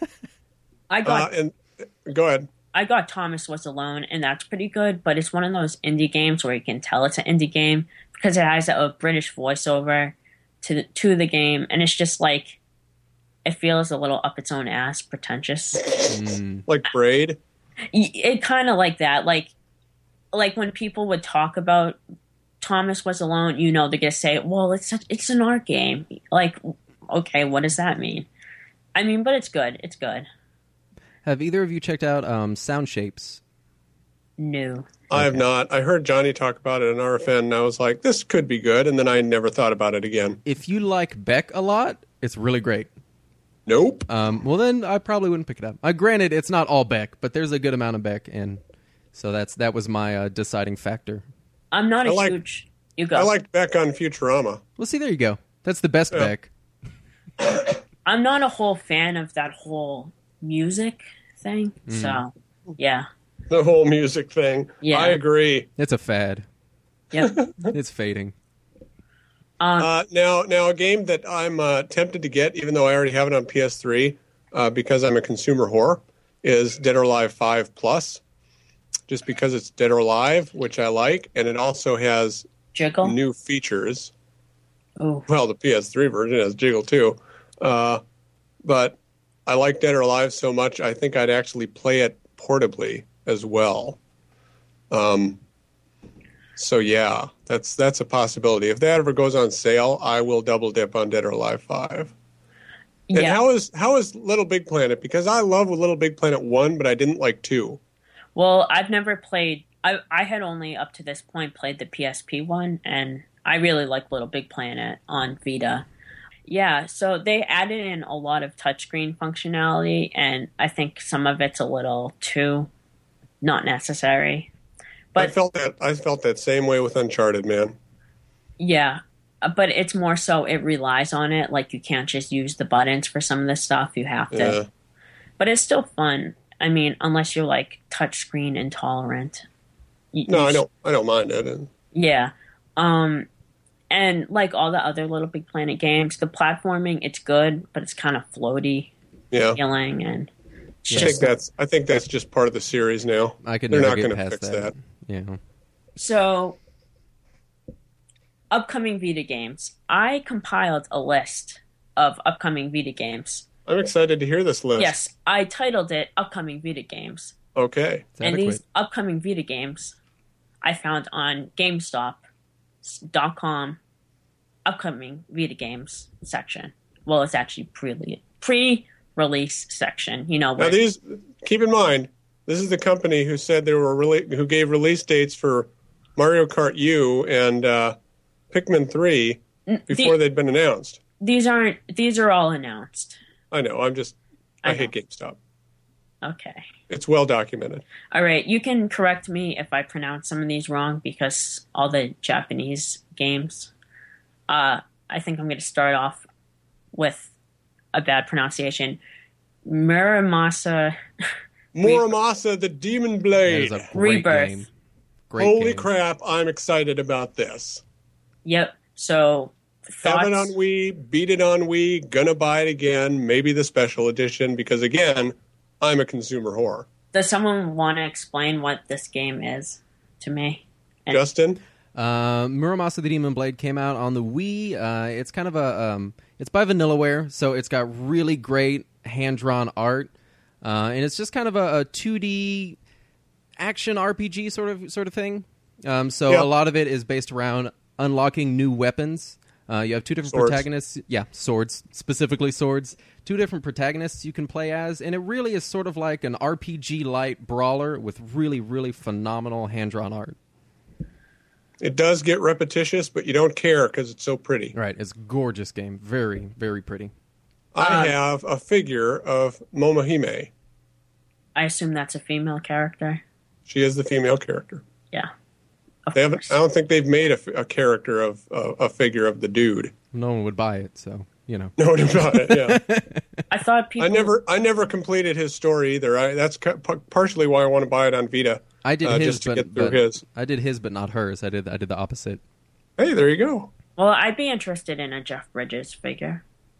Go ahead. I got Thomas Was Alone, and that's pretty good, but it's one of those indie games where you can tell it's an indie game because it has a British voiceover to the game, and it's just like, it feels a little up its own ass, pretentious. Like Braid? It kind of like that. Like when people would talk about Thomas Was Alone, they're going to say, well, it's an art game. Like, okay, what does that mean? But it's good. It's good. Have either of you checked out Sound Shapes? No. I have not. I heard Johnny talk about it in RFN, and I was like, this could be good, and then I never thought about it again. If you like Beck a lot, it's really great. Nope. Well, then I probably wouldn't pick it up. Granted, it's not all Beck, but there's a good amount of Beck, and so that was my deciding factor. I'm not huge... You go. I liked Beck on Futurama. Well, see, there you go. That's the best Beck. I'm not a whole fan of that whole music thing, so, yeah. The whole music thing. Yeah. I agree. It's a fad. Yep. It's fading. Now a game that I'm tempted to get, even though I already have it on PS3, because I'm a consumer whore, is Dead or Alive 5 Plus. Just because it's Dead or Alive, which I like, and it also has Jiggle? New features. Oh. Well, the PS3 version has Jiggle too. But I like Dead or Alive so much, I think I'd actually play it portably as well. So yeah, that's a possibility. If that ever goes on sale, I will double dip on Dead or Alive 5. Yeah. And how is Little Big Planet? Because I love Little Big Planet 1, but I didn't like 2. Well, I've never played... I had only, up to this point, played the PSP one, and I really like Little Big Planet on Vita. Yeah, so they added in a lot of touchscreen functionality, and I think some of it's a little too not necessary. But I felt that same way with Uncharted, man. Yeah, but it's more so it relies on it. Like, you can't just use the buttons for some of this stuff. You have to. Yeah. But it's still fun. Unless you're, like, touchscreen intolerant. I don't mind it. Yeah. And like all the other Little Big Planet games, the platforming, it's good, but it's kind of floaty feeling, and I think that's just part of the series now. I could They're never not get going to past fix that. Yeah. So upcoming Vita games. I compiled a list of upcoming Vita games. I'm excited to hear this list. Yes, I titled it Upcoming Vita Games. Okay. And these upcoming Vita games I found on GameStop.com upcoming Vita games section. Well, it's actually pre-release section. You know, now these. Keep in mind, this is the company who said who gave release dates for Mario Kart U and Pikmin 3 before they'd been announced. These are all announced. I know. I hate GameStop. Okay. It's well documented. All right. You can correct me if I pronounce some of these wrong because all the Japanese games. I think I'm going to start off with a bad pronunciation. Muramasa, the Demon Blade. That is a great Rebirth. Game. Great Holy game. crap, I'm excited about this. Yep. So, have it on Wii, beat it on Wii, gonna buy it again, maybe the special edition, because again, I'm a consumer whore. Does someone want to explain what this game is to me? Justin? Muramasa the Demon Blade came out on the Wii. It's kind of it's by Vanillaware, so it's got really great hand-drawn art. And it's just kind of a 2D action RPG sort of thing. A lot of it is based around unlocking new weapons. You have two different protagonists. Yeah, swords. Specifically swords. Two different protagonists you can play as, and it really is sort of like an RPG-light brawler with really, really phenomenal hand-drawn art. It does get repetitious, but you don't care because it's so pretty. Right, it's a gorgeous game. Very, very pretty. I have a figure of Momohime. I assume that's a female character. She is the female character. Yeah. I don't think they've made a character of a figure of the dude. No one would buy it, so you know. No one would buy it. Yeah. I thought people. I never completed his story either. That's partially why I want to buy it on Vita. I did his, just to get through his. I did his, but not hers. I did the opposite. Hey, there you go. Well, I'd be interested in a Jeff Bridges figure.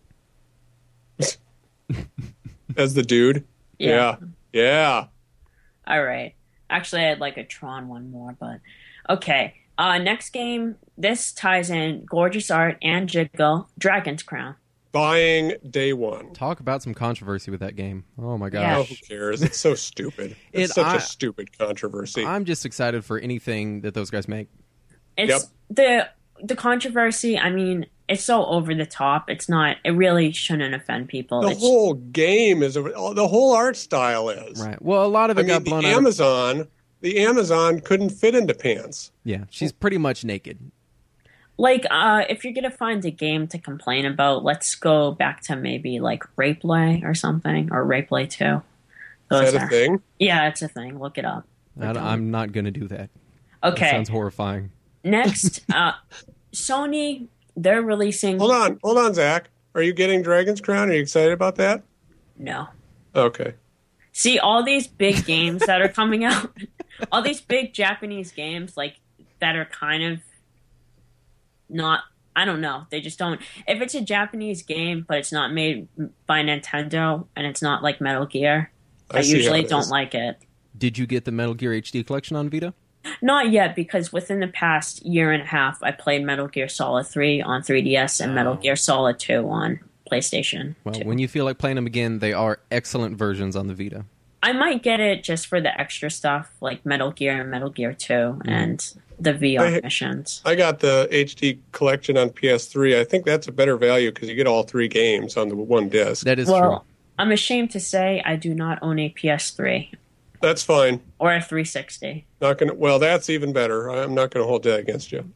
As the dude. Yeah. Yeah. All right. Actually, I'd like a Tron one more, but okay. Next game. This ties in gorgeous art and jiggle. Dragon's Crown. Buying day one. Talk about some controversy with that game. Oh my gosh. Yeah. Oh, who cares? It's so stupid. It's such a stupid controversy. I'm just excited for anything that those guys make. It's the controversy. I mean, it's so over the top. It's not. It really shouldn't offend people. The whole game is. The whole art style is. Right. Well, a lot of it got blown out. The Amazon couldn't fit into pants. Yeah, she's pretty much naked. Like, if you're gonna find a game to complain about, let's go back to maybe like Rayplay or something, or Rayplay 2. Is that a thing? Yeah, it's a thing. Look it up. I'm not gonna do that. Okay. That sounds horrifying. Next, Sony, they're releasing... Hold on, Zach. Are you getting Dragon's Crown? Are you excited about that? No. Okay. See, all these big games that are coming out, all these big Japanese games, like, that are kind of not... I don't know. They just don't... If it's a Japanese game, but it's not made by Nintendo, and it's not like Metal Gear, I usually don't like it. Did you get the Metal Gear HD collection on Vita? Not yet, because within the past year and a half, I played Metal Gear Solid 3 on 3DS and Metal Gear Solid 2 on PlayStation 2. When you feel like playing them again, they are excellent versions on the Vita. I might get it just for the extra stuff, like Metal Gear and Metal Gear 2 and the VR missions. I got the HD collection on PS3. I think that's a better value because you get all 3 games on the one disc. That is true. I'm ashamed to say I do not own a PS3. That's fine. Or a 360. Well, that's even better. I'm not going to hold that against you.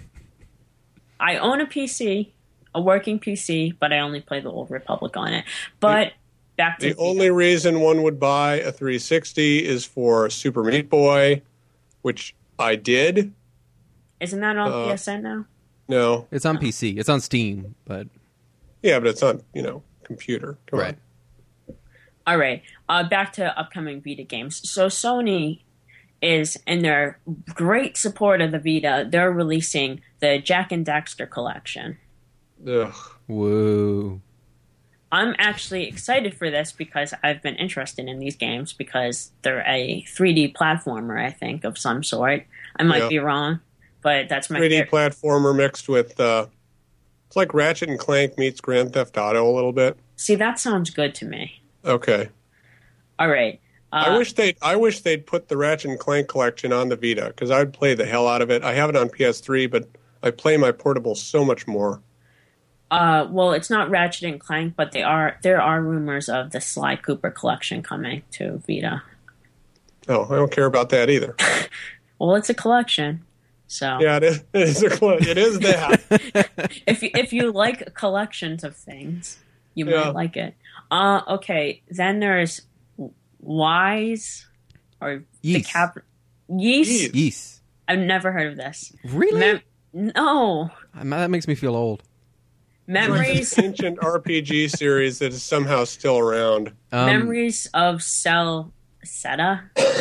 I own a PC, a working PC, but I only play the Old Republic on it. But back to the only reason one would buy a 360 is for Super Meat Boy, which I did. Isn't that on PSN now? No. It's on PC. It's on Steam, but... Yeah, but it's on, computer. Come on. All right, back to upcoming Vita games. So Sony is, in their great support of the Vita, they're releasing the Jak and Daxter collection. Ugh. Whoa. I'm actually excited for this because I've been interested in these games because they're a 3D platformer, I think, of some sort. I might be wrong. but that's my 3D favorite. platformer mixed with it's like Ratchet and Clank meets Grand Theft Auto a little bit. See, that sounds good to me. Okay. All right. I wish they'd put the Ratchet and Clank collection on the Vita because I'd play the hell out of it. I have it on PS3, but I play my portable so much more. Well, it's not Ratchet and Clank, but there are rumors of the Sly Cooper collection coming to Vita. Oh, I don't care about that either. Well, it's a collection, so yeah, it is that. if you like collections of things, you might like it. Okay, then there's Wise or Yeast. Yeast. Yeast. I've never heard of this. Really? No. That makes me feel old. Memories. It's an ancient RPG series that is somehow still around. Memories of Seta.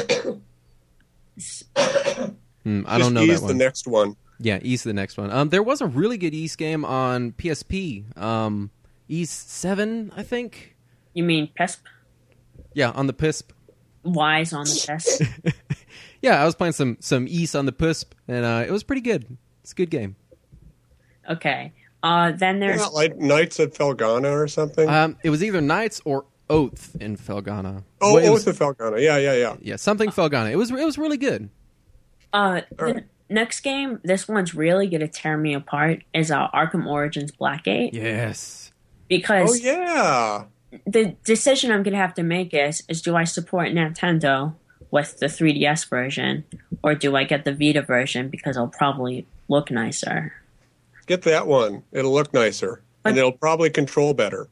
I don't know Ease that one. the next one. Yeah, East the next one. There was a really good East game on PSP. East 7, I think. You mean PESP? Yeah, on the PSP. Wise on the PESP. Yeah, I was playing some East on the PSP, and it was pretty good. It's a good game. Okay. Then there's Not like Knights of Felghana or something. It was either Knights or Oath in Felghana. Oh, Well, it Oath was- of Felghana. Yeah. Yeah, something Felghana. It was really good. the next game. This one's really gonna tear me apart. Is Arkham Origins Blackgate. Yes. Because Oh, yeah. the decision I'm gonna have to make is do I support Nintendo with the 3DS version, or do I get the Vita version because it'll probably look nicer? Get that one. It'll look nicer. And it'll probably control better.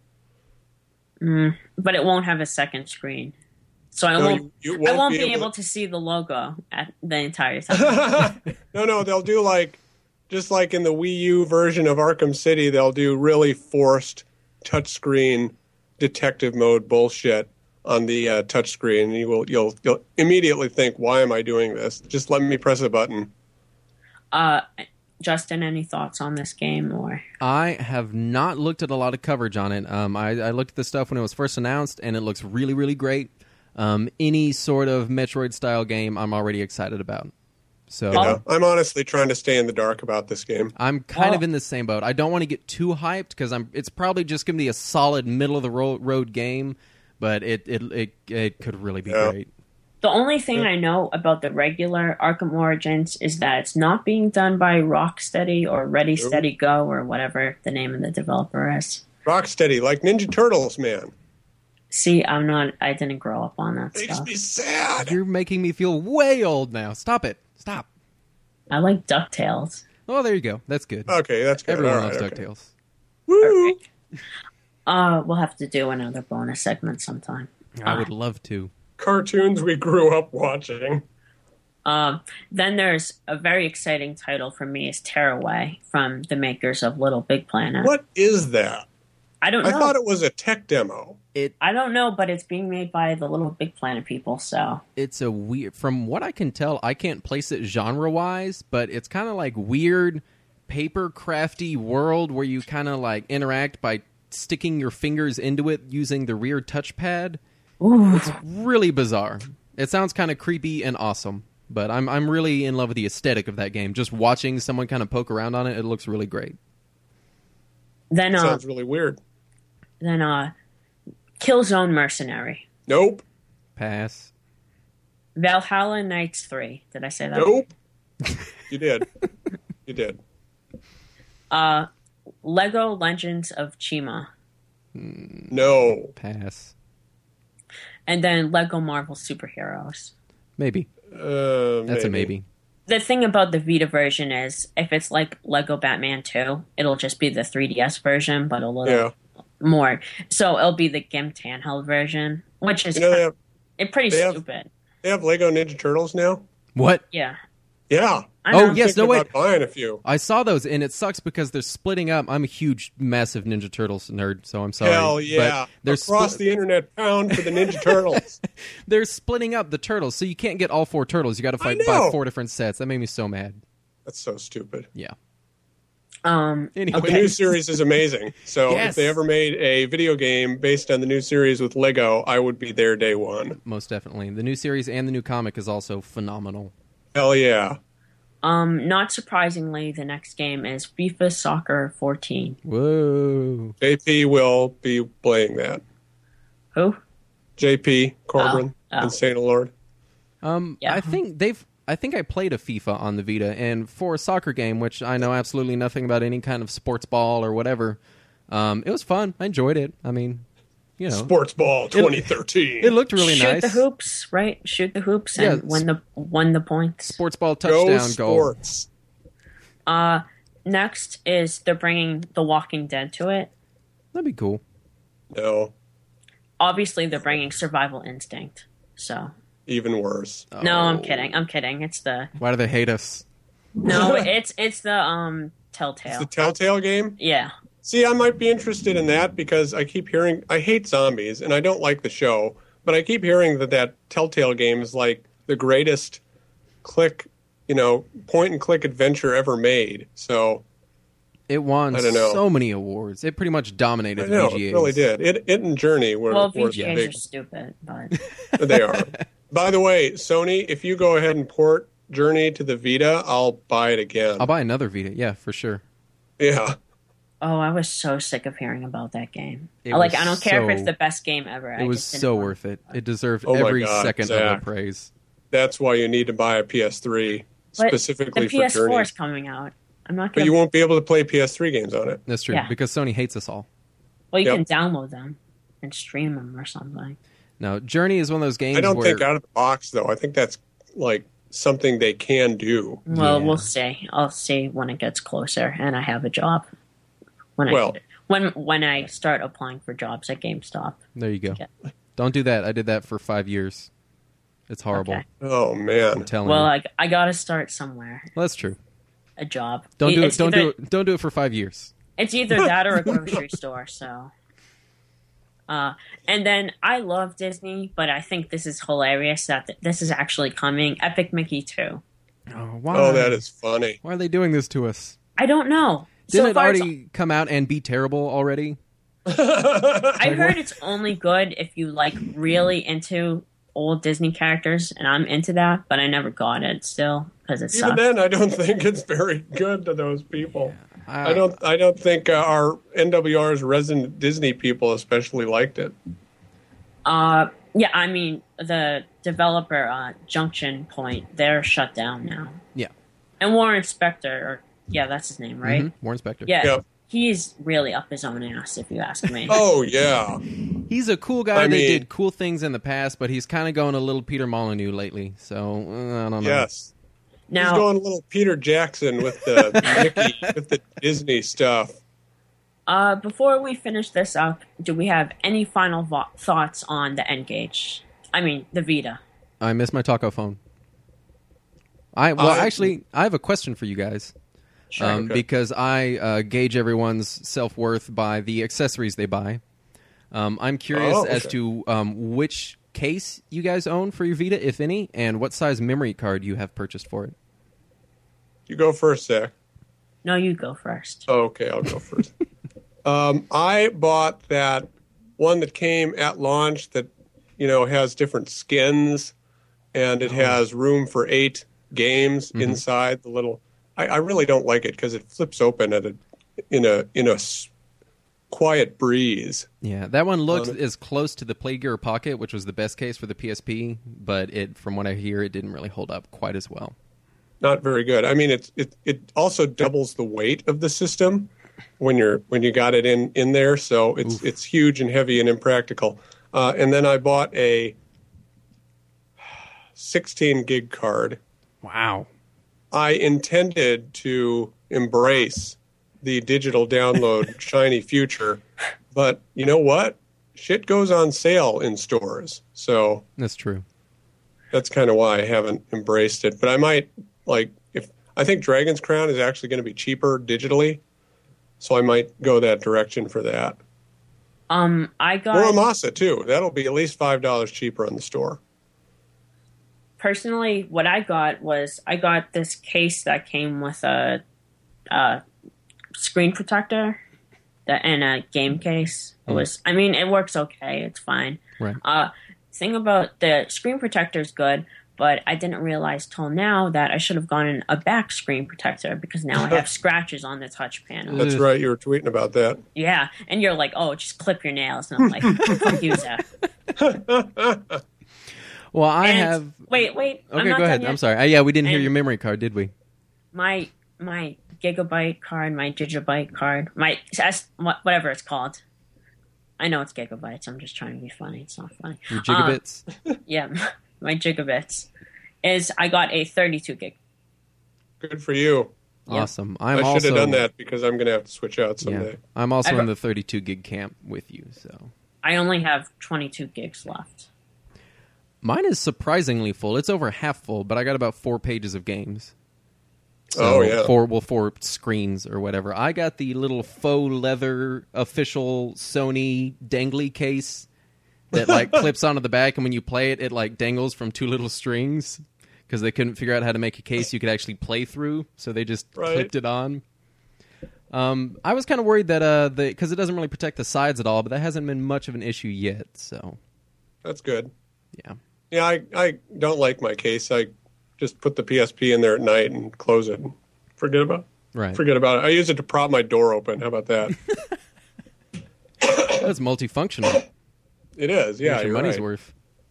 But it won't have a second screen, so I No, won't. you I won't be able to see the logo at the entire time. No, they'll do just like in the Wii U version of Arkham City, they'll do really forced touchscreen detective mode bullshit on the touchscreen. You'll immediately think, why am I doing this? Just let me press a button. Justin, any thoughts on this game? Or I have not looked at a lot of coverage on it. I looked at the stuff when it was first announced, and it looks really, really great. Any sort of Metroid-style game, I'm already excited about. So I'm honestly trying to stay in the dark about this game. I'm kind of in the same boat. I don't want to get too hyped because it's probably just going to be a solid middle of the road game, but it could really be great. the only thing I know about the regular Arkham Origins is that it's not being done by Rocksteady or Ready Steady Go or whatever the name of the developer is. Rocksteady, like Ninja Turtles, man. See, I didn't grow up on that Makes stuff. me sad. You're making me feel way old now. Stop it. Stop. I like DuckTales. Oh, there you go. That's good. Okay, that's good. Everyone All loves right, okay. DuckTales. Woo! We'll have to do another bonus segment sometime. I would love to. Cartoons we grew up watching. Then there's a very exciting title for me is Tearaway from the makers of Little Big Planet. What is that? I don't know. I thought it was a tech demo. I don't know, but it's being made by the Little Big Planet people, so. It's a weird, from what I can tell, I can't place it genre-wise, but it's kind of like weird paper crafty world where you kind of like interact by sticking your fingers into it using the rear touchpad. Ooh. It's really bizarre. It sounds kind of creepy and awesome, but I'm really in love with the aesthetic of that game. Just watching someone kind of poke around on it, it looks really great. Then, Sounds really weird. Killzone Mercenary. Nope. Pass. Valhalla Knights 3. Did I say that? Nope. You did. You did. Lego Legends of Chima. No. Pass. And then Lego Marvel Superheroes. Maybe. That's a maybe. The thing about the Vita version is if it's like Lego Batman 2, it'll just be the 3DS version, but a little more. So it'll be the GIMP handheld version, which is pretty stupid. They have Lego Ninja Turtles now? What? Yeah. Yeah. Oh, yes, no, wait. About buying a few. I saw those, and it sucks because they're splitting up. I'm a huge, massive Ninja Turtles nerd, so I'm sorry. Hell yeah. But they're Across the internet, pound for the Ninja Turtles. They're splitting up the turtles, so you can't get all four turtles. You got to buy 4 different sets. That made me so mad. That's so stupid. Yeah. The Anyway. new series is amazing. So Yes. if they ever made a video game based on the new series with Lego, I would be there day one. Most definitely. The new series and the new comic is also phenomenal. Hell yeah. Not surprisingly, the next game is FIFA Soccer 14. Whoa. JP will be playing that. Who? JP Corbin Oh. and Saint Lord. Yeah. I think I played a FIFA on the Vita, and for a soccer game, which I know absolutely nothing about any kind of sports ball or whatever, it was fun. I enjoyed it. I mean, you know, Sports Ball 2013. it looked really Shoot nice. the hoops, right? Shoot the hoops and Yeah, win the points. Sports ball Go touchdown goal. Sports. Next is they're bringing The Walking Dead to it. That'd be cool. No, Obviously, they're bringing Survival Instinct. So even worse. no, I'm Oh. kidding. I'm kidding. It's the Why do they hate us? no, it's the Telltale. It's the Telltale game. Yeah. See, I might be interested in that because I keep hearing I hate zombies and I don't like the show, but I keep hearing that Telltale game is like the greatest point and click adventure ever made. So It won I don't know. so many awards. It pretty much dominated I know VGAs. it really did. It and Journey were Well, the VGAs big. are stupid, but They are. By the way, Sony, if you go ahead and port Journey to the Vita, I'll buy it again. I'll buy another Vita. Yeah, for sure. Yeah. oh, I was so sick of hearing about that game. It I was don't care if it's so- the best game ever. It was so worth it. It deserved Oh my every God, second of Zach. the praise. That's why you need to buy a PS3 But specifically the for PS4 Journey. is coming out. I'm not But gonna. you won't be able to play PS3 games on it. That's true, Yeah. because Sony hates us all. Well, you Yep. can download them and stream them or something. Now, Journey is one of those games I don't where think out of the box though. I think that's like something they can do. Well, Yeah. we'll see. I'll see when it gets closer and I have a job. When Well- when I start applying for jobs at GameStop. there you go. Okay. Don't do that. I did that for 5 years. It's horrible. Okay. Oh I'm man. telling Well, you. I got to start somewhere. Well, that's true. A job. Don't do it. It's Don't either- do it. Don't do it for 5 years. It's either that or a grocery store. So, and then I love Disney, but I think this is hilarious that this is actually coming. Epic Mickey 2. Oh, why? Oh, that is funny. Why are they doing this to us? I don't know. Didn't So it far, it's- already come out and be terrible already? I heard it's only good if you like really into old Disney characters, and I'm into that, but I never got it still because it Even sucks. then, I don't think it's very good to those people. I I don't think our NWR's resident Disney people especially liked it. Yeah, I mean the developer Junction Point, they're shut down now, Yeah. and Warren Spector, or yeah, that's his name, right? Mhm. Warren Spector. Yeah, Yep. he's really up his own ass, if you ask me. Oh yeah. He's a cool guy I that mean- did cool things in the past, but he's kind of going a little Peter Molyneux lately. So I don't know. Yes. He's Now, going a little Peter Jackson with the Mickey with the Disney stuff. before we finish this up, do we have any final thoughts on the N-Gage? I mean, the Vita. I miss my taco phone. Actually, I have a question for you guys. Sure. Okay. Because I gauge everyone's self-worth by the accessories they buy. I'm curious Oh, as okay. to which case you guys own for your Vita, if any, and what size memory card you have purchased for it. You go first, Zach. No, you go first. Oh, okay, I'll go first. I bought that one that came at launch that, has different skins, and it has room for 8 games inside the little. I really don't like it because it flips open in a quiet breeze. Yeah, that one looked as close to the Playgear Pocket, which was the best case for the PSP, but from what I hear, it didn't really hold up quite as well. Not very good. I mean, it also doubles the weight of the system when you got it in there, so it's huge and heavy and impractical. And then I bought a 16 gig card. Wow. I intended to embrace the digital download shiny future, but you know what? Shit goes on sale in stores, so That's true. that's kind of why I haven't embraced it. But I might if I think Dragon's Crown is actually going to be cheaper digitally, so I might go that direction for that. I got Muramasa too. That'll be at least $5 cheaper on the store. personally, what I got was I got this case that came with a screen protector and a game case. It was, it works okay. It's fine. Right. Thing about the screen protector is good, But I didn't realize till now that I should have gotten a back screen protector because now I have scratches on the touch panel. That's right. You were tweeting about that. Yeah, and you're like, oh, just clip your nails. And I'm like, fuck you, Zach. Well, Wait. Okay, go ahead. I'm sorry. Yeah, we didn't hear your memory card, did we? My gigabyte card, my gigabyte card, whatever it's called. I know it's gigabytes. I'm just trying to be funny. It's not funny. Your gigabits? Yeah, my gigabits. I got a 32 gig. Good for you. Awesome. I should have done that because I'm going to have to switch out someday. Yeah, I'm also in the 32 gig camp with you. So I only have 22 gigs left. Mine is surprisingly full. It's over half full, but I got about 4 pages of games. So 4 screens or whatever. I got the little faux leather official Sony dangly case that like clips onto the back, and when you play it, it like dangles from 2 little strings because they couldn't figure out how to make a case you could actually play through, so they just clipped it on. I was kind of worried that because it doesn't really protect the sides at all, but that hasn't been much of an issue yet. So that's good. Yeah, I don't like my case. I just put the PSP in there at night and close it. Forget about it. I use it to prop my door open. How about that? That's multifunctional. It is, yeah. Your money's worth.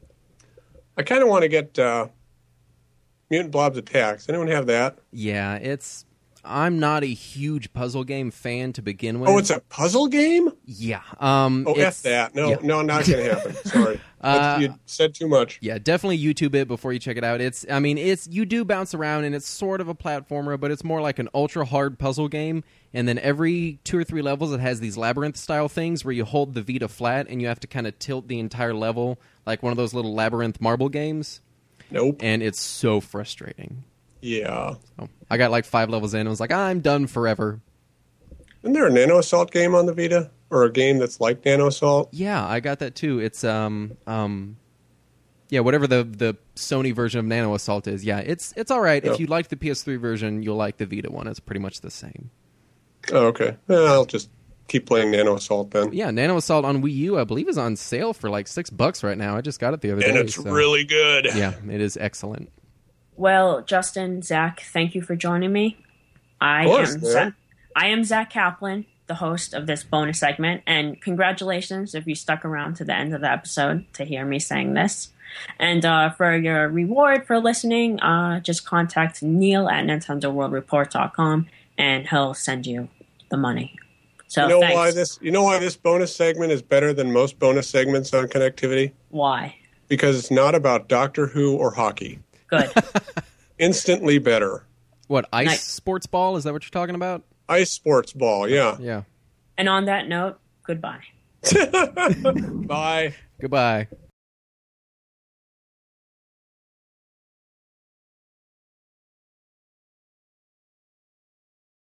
I kind of want to get Mutant Blobs Attacks. Anyone have that? Yeah, I'm not a huge puzzle game fan to begin with. Oh, it's a puzzle game? Yeah. F that. No, not going to happen. Sorry. You said too much. Yeah, definitely YouTube it before you check it out. You do bounce around, and it's sort of a platformer, but it's more like an ultra-hard puzzle game. And then every 2 or 3 levels, it has these labyrinth-style things where you hold the Vita flat, and you have to kind of tilt the entire level, like one of those little labyrinth marble games. Nope. And it's so frustrating. Yeah. So I got like 5 levels in, and I was like, I'm done forever. Isn't there a Nano Assault game on the Vita? Or a game that's like Nano Assault? Yeah, I got that too. It's whatever the Sony version of Nano Assault is. Yeah, it's all right. If you like the PS3 version, you'll like the Vita one. It's pretty much the same. Oh, okay. I'll just keep playing Nano Assault then. Yeah, Nano Assault on Wii U, I believe, is on sale for like $6 right now. I just got it the other day. And it's really good. Yeah, it is excellent. Well, Justin, Zach, thank you for joining me. I am Zach Kaplan, the host of this bonus segment, and congratulations if you stuck around to the end of the episode to hear me saying this. And for your reward for listening, just contact Neil at NintendoWorldReport.com, and he'll send you the money. So thanks. You know why this bonus segment is better than most bonus segments on Connectivity? Why? Because it's not about Doctor Who or hockey. Good. Instantly better. What, ice sports ball? Is that what you're talking about? Ice sports ball, yeah. Yeah. And on that note, goodbye. Bye. Goodbye.